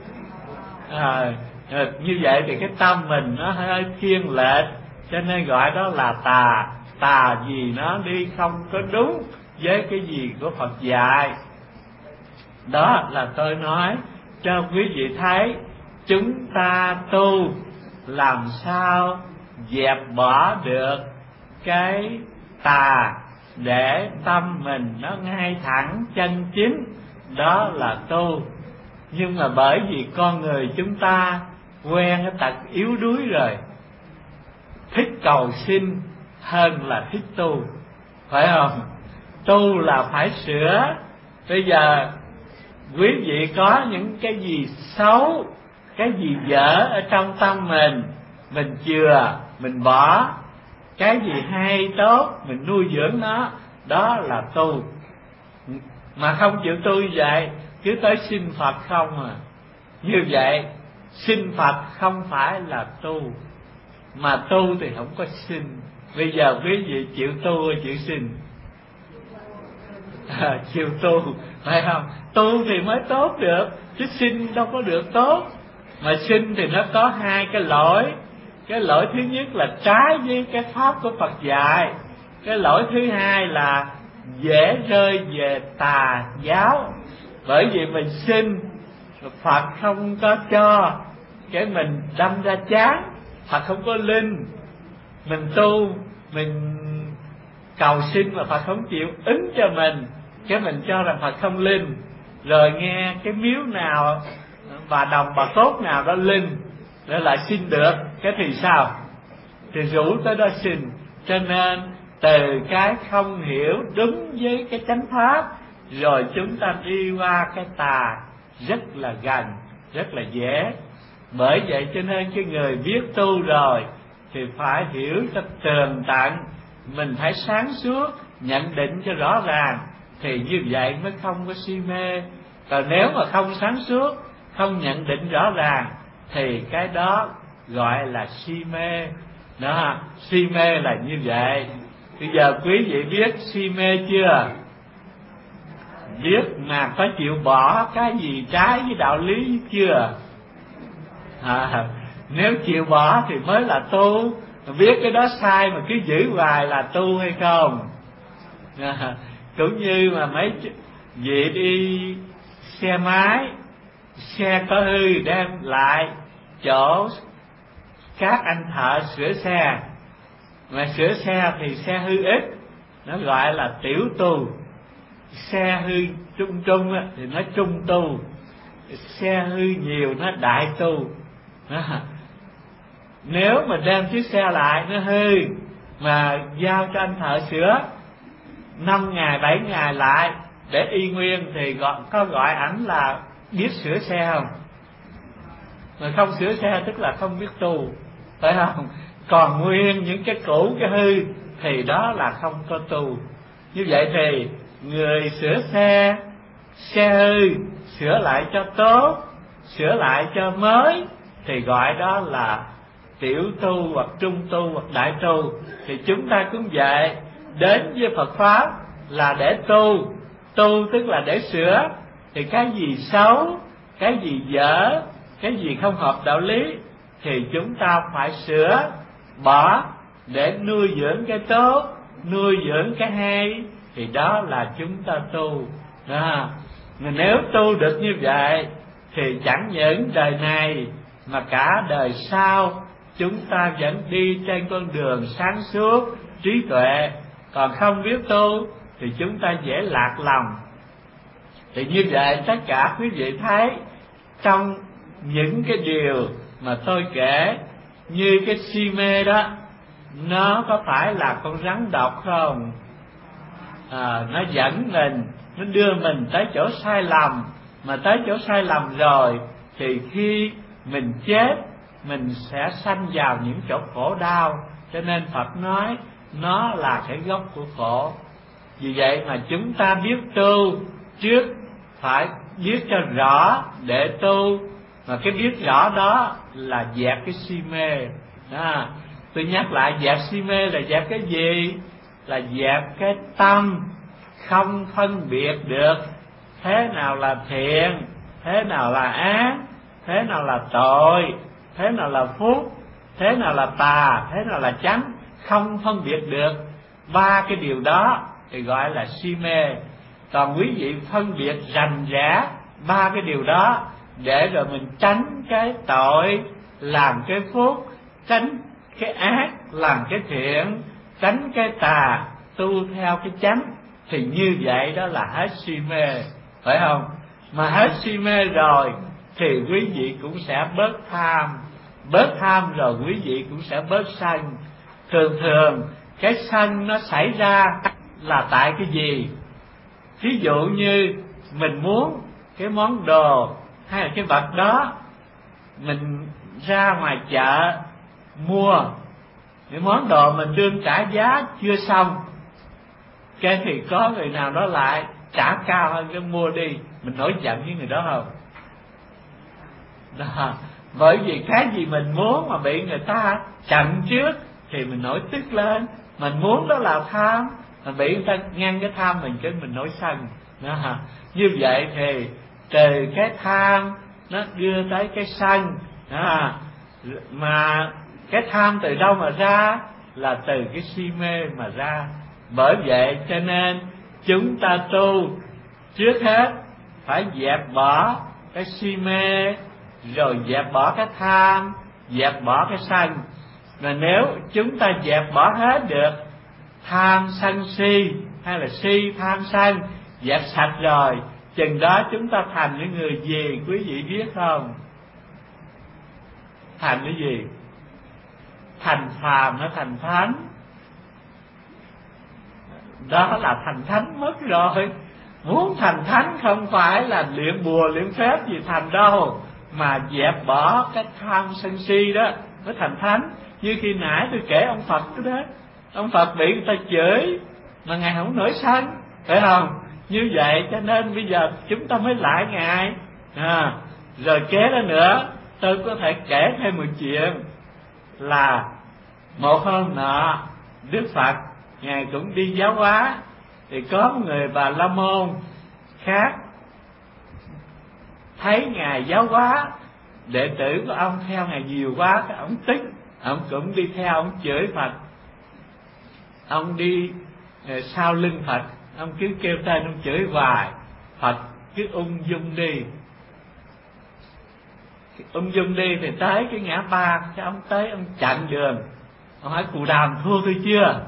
Như vậy thì cái tâm mình nó hơi thiên lệch, cho nên gọi đó là tà. Tà gì nó đi không có đúng với cái gì của Phật dạy. Đó là tôi nói cho quý vị thấy, chúng ta tu làm sao dẹp bỏ được cái tà để tâm mình nó ngay thẳng chân chính, đó là tu. Nhưng mà bởi vì con người chúng ta quen cái tật yếu đuối rồi, thích cầu xin hơn là thích tu, phải không? Tu là phải sửa. Bây giờ quý vị có những cái gì xấu, cái gì dở ở trong tâm mình chừa, mình bỏ. Cái gì hay tốt mình nuôi dưỡng nó, đó là tu. Mà không chịu tu như vậy, cứ tới xin Phật không à. Như vậy xin Phật không phải là tu, mà tu thì không có xin. Bây giờ quý vị chịu tu hay chịu xin? Chịu tu, phải không? Tu thì mới tốt được, chứ xin đâu có được tốt. Mà xin thì nó có hai cái lỗi. Cái lỗi thứ nhất là trái với cái pháp của Phật dạy. Cái lỗi thứ hai là dễ rơi về tà giáo. Bởi vì mình xin Phật không có cho, cái mình đâm ra chán. Phật không có linh. Mình tu, mình cầu xin mà Phật không chịu ứng cho mình, cái mình cho rằng Phật không linh. Rồi nghe cái miếu nào, bà đồng bà tốt nào đó linh, để lại xin được, cái thì sao? Thì rủ tới đó xin. Cho nên từ cái không hiểu đúng với cái chánh pháp, rồi chúng ta đi qua cái tà rất là gần, rất là dễ. Bởi vậy cho nên cái người biết tu rồi thì phải hiểu cho tường tận, mình phải sáng suốt, nhận định cho rõ ràng, thì như vậy mới không có si mê. Còn nếu mà không sáng suốt, không nhận định rõ ràng, thì cái đó gọi là si mê. Đó, si mê là như vậy. Bây giờ quý vị biết si mê chưa? Biết mà có chịu bỏ cái gì trái với đạo lý chưa? Nếu chịu bỏ thì mới là tu. Biết cái đó sai mà cứ giữ hoài là tu hay không? Cũng như mà mấy vị đi xe máy, xe có hư đem lại chỗ các anh thợ sửa xe, mà sửa xe thì xe hư ít, nó gọi là tiểu tu. Xe hư trung trung thì nó trung tu, xe hư nhiều nó đại tu. Nếu mà đem chiếc xe lại nó hư mà giao cho anh thợ sửa 5 ngày 7 ngày lại để y nguyên, thì có gọi ảnh là biết sửa xe không? Mà không sửa xe tức là không biết tu, phải không? Còn nguyên những cái cũ cái hư thì đó là không có tu. Như vậy thì người sửa xe, xe hư sửa lại cho tốt, sửa lại cho mới, thì gọi đó là tiểu tu hoặc trung tu hoặc đại tu. Thì chúng ta cũng vậy, đến với Phật pháp là để tu. Tu tức là để sửa. Thì cái gì xấu, cái gì dở, cái gì không hợp đạo lý thì chúng ta phải sửa, bỏ để nuôi dưỡng cái tốt, nuôi dưỡng cái hay, thì đó là chúng ta tu. Mà nếu tu được như vậy thì chẳng những đời này mà cả đời sau chúng ta vẫn đi trên con đường sáng suốt, trí tuệ. Còn không biết tu thì chúng ta dễ lạc lòng. Thì như vậy tất cả quý vị thấy trong những cái điều mà tôi kể, như cái si mê đó, nó có phải là con rắn độc không? Nó dẫn mình, nó đưa mình tới chỗ sai lầm. Mà tới chỗ sai lầm rồi thì khi mình chết, mình sẽ sanh vào những chỗ khổ đau. Cho nên Phật nói nó là cái gốc của khổ. Vì vậy mà chúng ta biết tu, trước phải biết cho rõ để tu. Mà cái biết rõ đó là dẹp cái si mê. Tôi nhắc lại, dẹp si mê là dẹp cái gì? Là dẹp cái tâm không phân biệt được thế nào là thiện, thế nào là ác, thế nào là tội, thế nào là phúc, thế nào là tà, thế nào là chánh. Không phân biệt được ba cái điều đó thì gọi là si mê. Còn quý vị phân biệt rành rẽ ba cái điều đó, để rồi mình tránh cái tội làm cái phúc, tránh cái ác làm cái thiện, tránh cái tà tu theo cái chánh, thì như vậy đó là hết si mê, phải không? Mà hết si mê rồi thì quý vị cũng sẽ bớt tham. Bớt tham rồi quý vị cũng sẽ bớt sân. Thường thường cái sân nó xảy ra là tại cái gì? Ví dụ như mình muốn cái món đồ hay là cái vật đó, mình ra ngoài chợ mua cái món đồ, mình đương trả giá chưa xong, cái thì có người nào đó lại trả cao hơn cái mua đi, mình nổi giận với người đó không? Đó. Bởi vì cái gì mình muốn mà bị người ta chặn trước thì mình nổi tức lên. Mình muốn đó là tham, mà bị người ta ngăn cái tham mình, chứ mình nổi sân. Như vậy thì từ cái tham nó đưa tới cái sân, mà cái tham từ đâu mà ra? Là từ cái si mê mà ra. Bởi vậy cho nên chúng ta tu trước hết phải dẹp bỏ cái si mê, rồi dẹp bỏ cái tham, dẹp bỏ cái sân. Mà nếu chúng ta dẹp bỏ hết được tham sân si, hay là si tham sân, dẹp sạch rồi, chừng đó chúng ta thành những người gì quý vị biết không? Thành cái gì? Thành phàm nó thành thánh. Đó là thành thánh mất rồi. Muốn thành thánh không phải là luyện bùa luyện phép gì thành đâu, mà dẹp bỏ cái tham sân si đó mới thành thánh. Như khi nãy tôi kể ông Phật đó, ông Phật bị người ta chửi mà Ngài không nổi sân, phải không? Như vậy cho nên bây giờ chúng ta mới lại Ngài. Rồi kế đó nữa, tôi có thể kể thêm một chuyện là một hôm nọ Đức Phật Ngài cũng đi giáo hóa, thì có một người Bà La Môn khác thấy Ngài giáo hóa, đệ tử của ông theo Ngài nhiều quá, cái ông tức, ông cũng đi theo, ông chửi Phật. Ông đi sau lưng Phật, ông cứ kêu tên, ông chửi hoài. Phật cứ ung dung đi. Ung dung đi thì tới cái ngã ba, cái ông tới ông chặn đường. Ông hỏi cụ Đàm thua tôi chưa?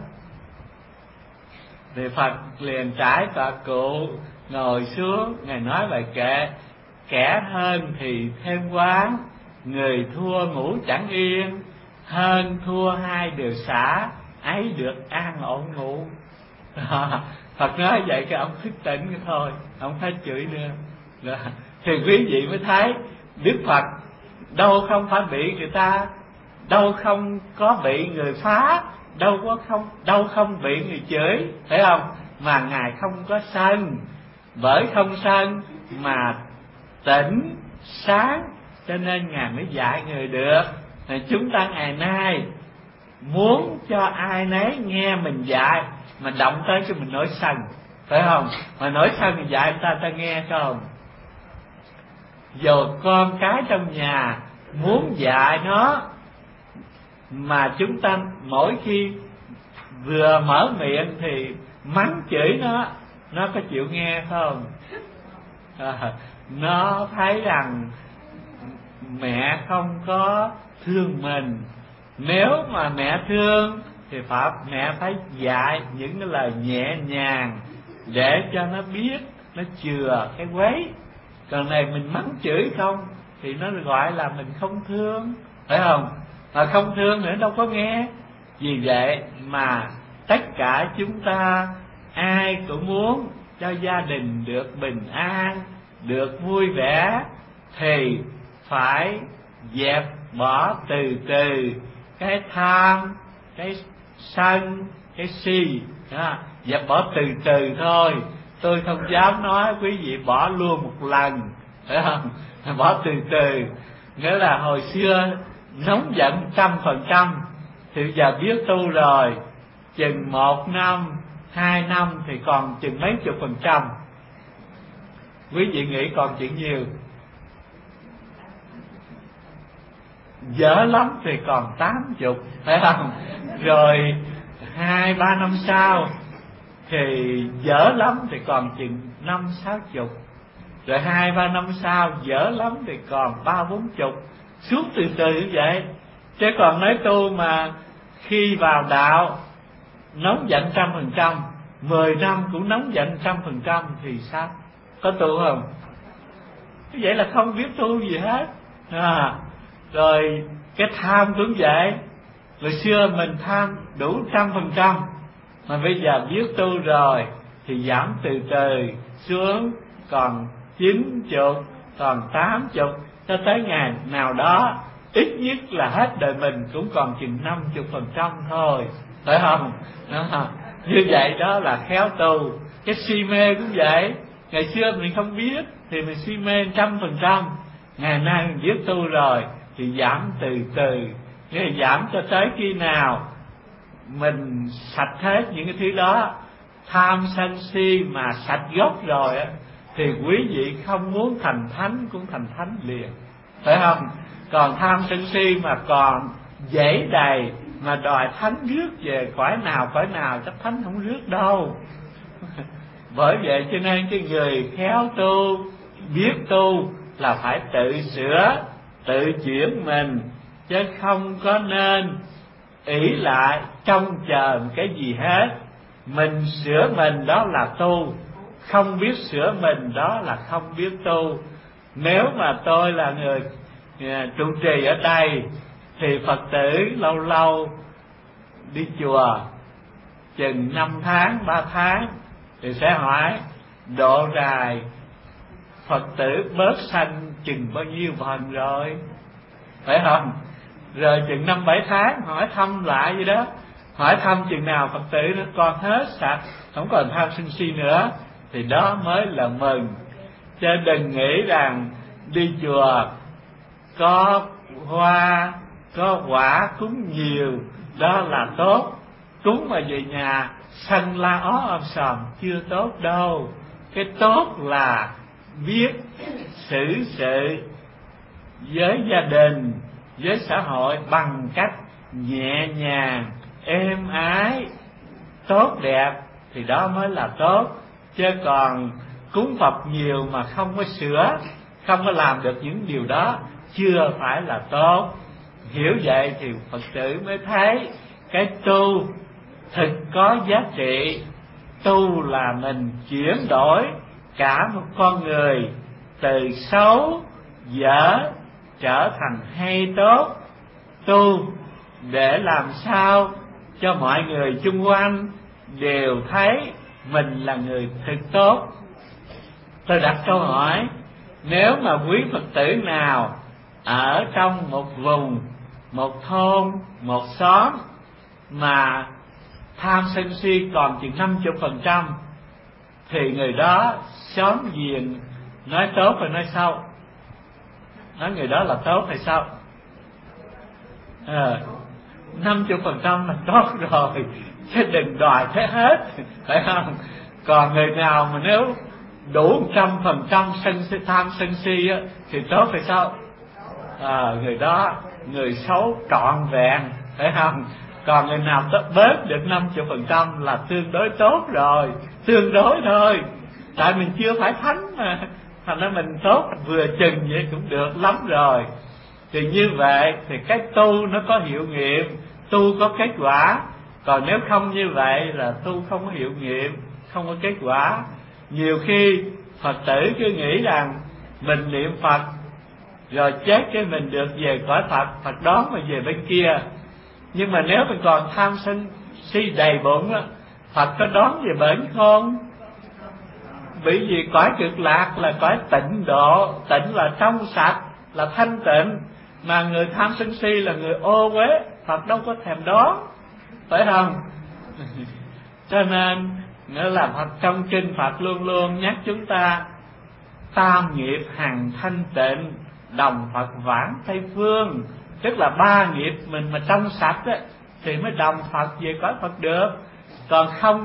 Thì Phật liền trải tọa cụ ngồi xuống, Ngài nói bài kệ: kẻ hơn thì thêm quán, người thua ngủ chẳng yên, hơn thua hai đều xả, ấy được an ổn ngủ. Phật nói vậy cái ông thức tỉnh cái thôi, ông phải chửi nữa. Thì quý vị mới thấy Đức Phật đâu không phải bị người ta, đâu không có bị người phá, đâu không bị người chửi, phải không? Mà Ngài không có sân, bởi không sân mà tỉnh sáng, cho nên Ngài mới dạy người được. Chúng ta ngày nay muốn cho ai nấy nghe mình dạy, mà động tới cho mình nổi sân, phải không? Mà nổi sân thì dạy người ta nghe không? Dù con cái trong nhà muốn dạy nó, mà chúng ta mỗi khi vừa mở miệng thì mắng chửi nó có chịu nghe không? Nó thấy rằng mẹ không có thương mình. Nếu mà mẹ thương thì mẹ phải dạy những cái lời nhẹ nhàng để cho nó biết, nó chừa cái quấy. Còn này mình mắng chửi không thì nó gọi là mình không thương, phải không? Mà không thương nữa đâu có nghe. Vì vậy mà tất cả chúng ta ai cũng muốn cho gia đình được bình an, được vui vẻ, thì phải dẹp bỏ từ từ cái tham, cái sân, cái si. Dẹp bỏ từ từ thôi. Tôi không dám nói quý vị bỏ luôn một lần, phải không? Bỏ từ từ. Nghĩa là hồi xưa nóng giận 100%, thì giờ biết tu rồi, chừng 1 năm, 2 năm thì còn chừng mấy chục %. Quý vị nghĩ còn chuyện nhiều. Dở lắm thì còn 80, phải không? Rồi 2-3 năm sau thì dở lắm thì còn chừng 50-60. Rồi 2-3 năm sau dở lắm thì còn 30-40. Xuống từ từ như vậy. Chứ còn nói tu mà khi vào đạo nóng giận 100%, 10 năm cũng nóng giận 100% thì sao? Có tu không? Vậy là không biết tu gì hết. Rồi cái tham cũng vậy. Hồi xưa mình tham đủ 100%, mà bây giờ biết tu rồi thì giảm từ từ xuống còn 90, còn 80, cho tới ngày nào đó ít nhất là hết đời mình cũng còn chừng 50% thôi, phải không? Như vậy đó là khéo tu. Cái si mê cũng vậy. Ngày xưa mình không biết thì mình si mê 100%, ngày nay mình biết tu rồi thì giảm từ từ. Nghĩa là giảm cho tới khi nào mình sạch hết những cái thứ đó tham sân si mà sạch gốc rồi á, thì quý vị không muốn thành thánh cũng thành thánh liền, phải không? Còn tham sân si mà còn dễ đầy mà đòi thánh rước về cõi nào chắc thánh không rước đâu. Bởi vậy cho nên cái người khéo tu, biết tu là phải tự sửa, tự chuyển mình, chứ không có nên ỷ lại trông chờ cái gì hết. Mình sửa mình đó là tu, không biết sửa mình đó là không biết tu. Nếu mà tôi là người trụ trì ở đây thì Phật tử lâu lâu đi chùa chừng 5 tháng, 3 tháng thì sẽ hỏi độ đài Phật tử bớt sanh chừng bao nhiêu phần rồi, phải không? Rồi chừng 5-7 tháng hỏi thăm lại vậy đó, hỏi thăm chừng nào Phật tử nó con hết sạch, không còn tham sân si nữa, thì đó mới là mừng. Chứ đừng nghĩ rằng đi chùa có hoa, có quả cúng nhiều đó là tốt. Cúng mà về nhà sân la ó om sòm chưa tốt đâu. Cái tốt là biết xử sự với gia đình, với xã hội bằng cách nhẹ nhàng, êm ái, tốt đẹp, thì đó mới là tốt. Chứ còn cúng Phật nhiều mà không có sửa, không có làm được những điều đó, chưa phải là tốt. Hiểu vậy thì Phật tử mới thấy cái tu thực có giá trị. Tu là mình chuyển đổi cả một con người từ xấu, dở trở thành hay tốt. Tu để làm sao cho mọi người chung quanh đều thấy mình là người thực tốt. Tôi đặt câu hỏi, nếu mà quý Phật tử nào ở trong một vùng, một thôn, một xóm mà tham sân si còn chừng 50%, thì người đó xóm giềng nói tốt hay nói xấu? Nói người đó là tốt hay xấu? 50% là tốt rồi, chứ đừng đòi thế hết, phải không? Còn người nào mà nếu đủ 100% tham sân si á, thì tốt hay xấu? Người đó người xấu trọn vẹn, phải không? Còn người nào bớt được 50% là tương đối tốt rồi, tương đối thôi, tại mình chưa phải thánh mà, thành ra mình tốt vừa chừng vậy cũng được lắm rồi. Thì như vậy thì cái tu nó có hiệu nghiệm, tu có kết quả. Còn nếu không như vậy là tu không có hiệu nghiệm, không có kết quả. Nhiều khi Phật tử cứ nghĩ rằng mình niệm Phật rồi chết cái mình được về cõi Phật, Phật đón mà về bên kia. Nhưng mà nếu mình còn tham sân si đầy bụng á, Phật có đón về bển không? Bởi vì cõi cực lạc là cõi tịnh độ, tịnh là trong sạch, là thanh tịnh. Mà người tham sân si là người ô uế, Phật đâu có thèm đón, phải không? Cho nên nghĩa là Phật trong kinh Phật luôn luôn nhắc chúng ta tam nghiệp hằng thanh tịnh, đồng Phật vãng Tây phương. Tức là 3 nghiệp mình mà trong sạch á, thì mới đồng Phật về cõi Phật được. Còn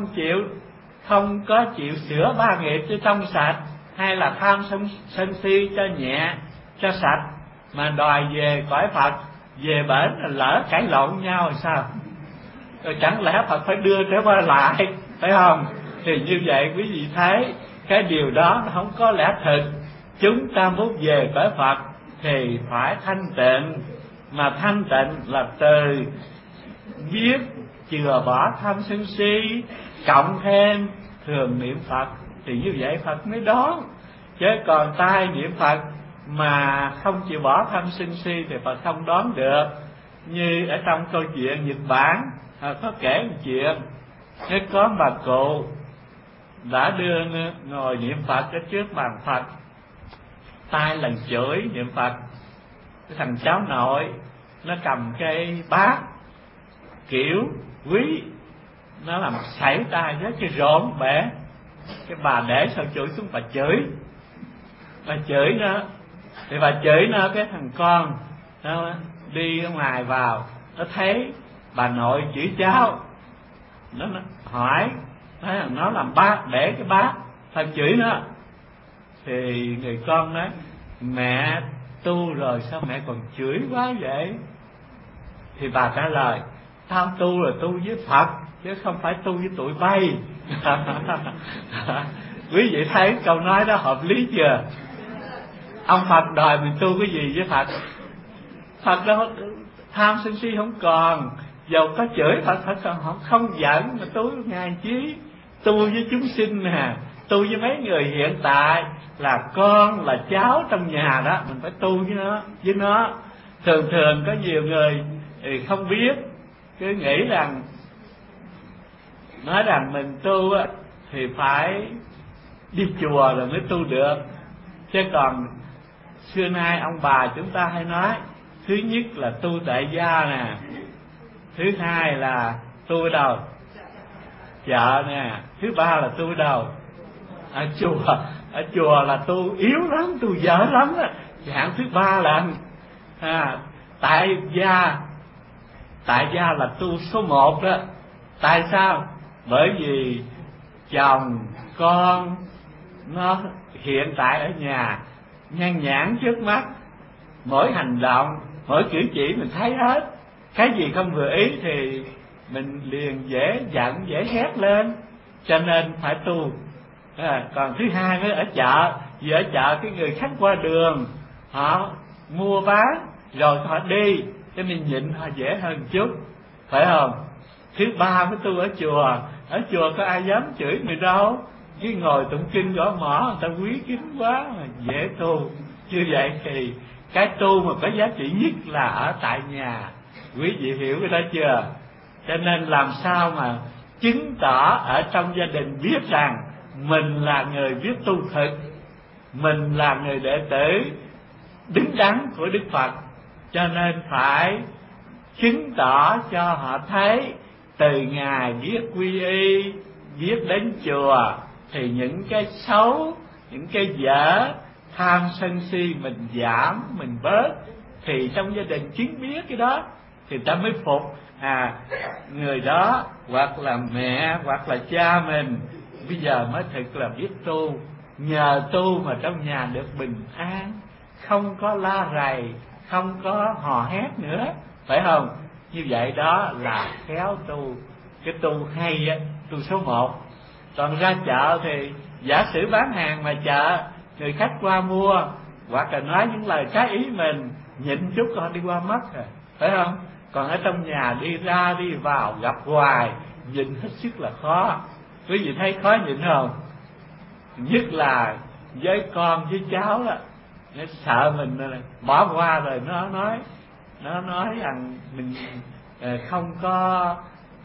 không có chịu sửa 3 nghiệp cho trong sạch, hay là tham sân si cho nhẹ, cho sạch, mà đòi về cõi Phật, về bển là lỡ cãi lộn nhau thì sao? Rồi chẳng lẽ Phật phải đưa trở qua lại, phải không? Thì như vậy quý vị thấy cái điều đó nó không có lẽ thực. Chúng ta muốn về cõi Phật thì phải thanh tịnh, mà thanh tịnh là từ biết chừa bỏ tham sân si, cộng thêm thường niệm Phật, thì như vậy Phật mới đón. Chứ còn tai niệm Phật mà không chịu bỏ tham sân si thì Phật không đón được. Như ở trong câu chuyện Nhật Bản có kể một chuyện, có bà cụ đã đưa ngồi niệm Phật ở trước bàn Phật, tay lần chửi niệm Phật. Cái thằng cháu nội nó cầm cái bát kiểu quý, nó làm sảy tay với cái rộn bể. Cái bà để sao chửi xuống, bà chửi nó. Thì bà chửi nó, cái thằng con nó đi ở ngoài vào, nó thấy bà nội chửi cháu, nó hỏi nó làm bát, để cái bát thằng chửi nó. Thì người con nói: mẹ tu rồi sao mẹ còn chửi quá vậy? Thì bà trả lời: tao tu là tu với Phật chứ không phải tu với tụi bay. Quý vị thấy câu nói đó hợp lý chưa? Ông Phật đòi mình tu cái gì với Phật? Phật đó tham sân si không còn, dầu có chửi Phật còn không giận, mà tu ngài chí. Tu với chúng sinh nè, tu với mấy người hiện tại là con là cháu trong nhà đó, mình phải tu với nó. Thường có nhiều người thì không biết, cứ nghĩ rằng nói rằng mình tu thì phải đi chùa rồi mới tu được. Chứ còn xưa nay ông bà chúng ta hay nói, thứ nhất là tu tại gia nè, thứ hai là tu ở đâu? Chợ nè, thứ ba là tu ở đâu? Ở chùa. Ở chùa là tu yếu lắm, tu dở lắm á. Hạng thứ ba là tại gia là tu số 1 đó. Tại sao? Bởi vì chồng con nó hiện tại ở nhà, nhan nhản trước mắt, mỗi hành động, mỗi cử chỉ mình thấy hết. Cái gì không vừa ý thì mình liền dễ giận, dễ hét lên, cho nên phải tu. Còn thứ hai mới ở chợ, vì ở chợ cái người khách qua đường họ mua bán rồi họ đi, cho nên nhịn họ dễ hơn chút, phải không? Thứ ba mới tu ở chùa. Ở chùa có ai dám chửi mình đâu, cứ ngồi tụng kinh gõ mõ, người ta quý kính quá mà dễ tu. Như vậy thì cái tu mà có giá trị nhất là ở tại nhà. Quý vị hiểu cái đó chưa? Cho nên làm sao mà chứng tỏ ở trong gia đình biết rằng mình là người biết tu thực, mình là người đệ tử đứng đắn của Đức Phật. Cho nên phải chứng tỏ cho họ thấy, từ ngày biết quy y, biết đến chùa, thì những cái xấu, những cái dở, tham sân si mình giảm, mình bớt. Thì trong gia đình chứng biết cái đó thì ta mới phục. Người đó hoặc là mẹ hoặc là cha mình bây giờ mới thực là biết tu. Nhờ tu mà trong nhà được bình an, không có la rầy, không có hò hét nữa, phải không? Như vậy đó là khéo tu. Cái tu hay á, tu số 1. Còn ra chợ thì giả sử bán hàng mà chợ, người khách qua mua hoặc là nói những lời trái ý mình, nhịn chút họ đi qua mất rồi, phải không? Còn ở trong nhà đi ra đi vào gặp hoài, nhịn hết sức là khó. Quý vị thấy khó nhịn không? Nhất là với con với cháu đó, nó sợ mình bỏ qua rồi nó nói rằng mình không có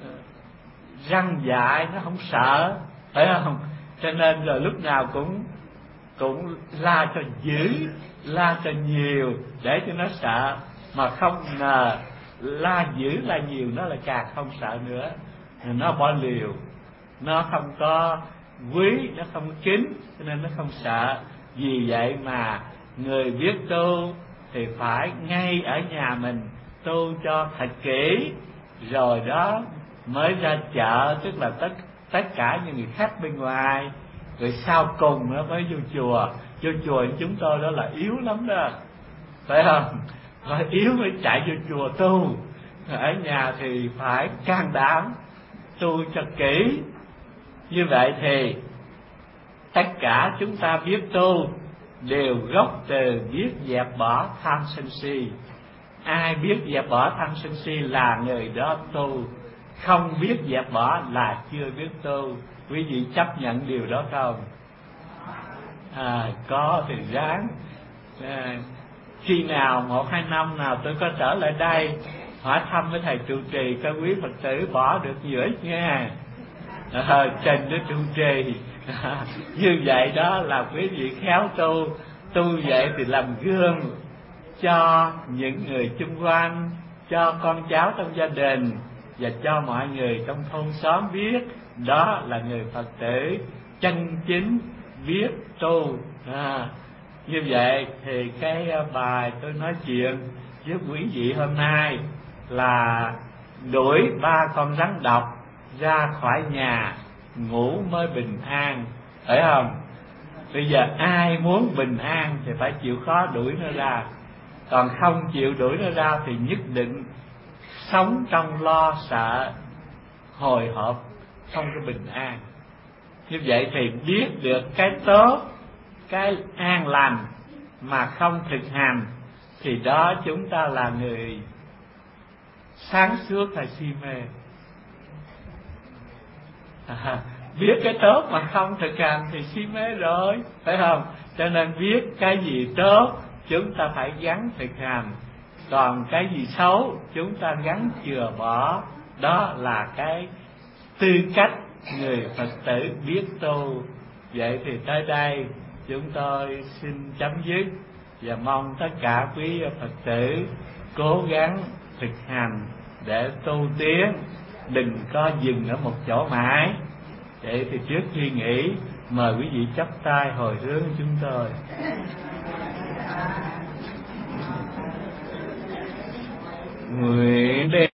răn dạy, nó không sợ, phải không? Cho nên rồi lúc nào cũng la cho dữ, la cho nhiều để cho nó sợ. Mà không ngờ la dữ la nhiều nó lại càng không sợ nữa, nó bỏ liều, nó không có quý, nó không kính, cho nên nó không sợ. Vì vậy mà người biết tu thì phải ngay ở nhà mình tu cho thật kỹ, rồi đó mới ra chợ, tức là tất cả những người khách bên ngoài, rồi sau cùng nó mới vô chùa. Vô chùa chúng tôi đó là yếu lắm đó, phải không? Phải yếu mới chạy vô chùa tu. Ở nhà thì phải can đảm tu cho kỹ. Như vậy thì tất cả chúng ta biết tu đều gốc từ biết dẹp bỏ tham sân si. Ai biết dẹp bỏ tham sân si là người đó tu, không biết dẹp bỏ là chưa biết tu. Quý vị chấp nhận điều đó không? Có thì ráng. Khi nào 1-2 năm nào tôi có trở lại đây hỏi thăm với thầy trụ trì, các quý Phật tử bỏ được nhiều ít nha. Trình nó trụ trì. Như vậy đó là quý vị khéo tu. Tu vậy thì làm gương cho những người chung quanh, cho con cháu trong gia đình và cho mọi người trong thôn xóm biết đó là người Phật tử chân chính biết tu. Như vậy thì cái bài tôi nói chuyện với quý vị hôm nay là đuổi 3 con rắn độc ra khỏi nhà ngủ mới bình an, phải không? Bây giờ ai muốn bình an thì phải chịu khó đuổi nó ra, còn không chịu đuổi nó ra thì nhất định sống trong lo sợ, hồi hộp, không có bình an. Như vậy thì biết được cái tốt, cái an lành mà không thực hành thì đó chúng ta là người sáng suốt hay si mê. Biết cái tốt mà không thực hành thì si mê rồi, phải không? Cho nên biết cái gì tốt chúng ta phải gắng thực hành, còn cái gì xấu chúng ta gắng chừa bỏ. Đó là cái tư cách người Phật tử biết tu. Vậy thì tới đây chúng tôi xin chấm dứt, và mong tất cả quý Phật tử cố gắng thực hành để tu tiến, đừng có dừng ở một chỗ mãi. Vậy thì trước khi nghỉ, mời quý vị chắp tay hồi hướng chúng tôi. Nguyện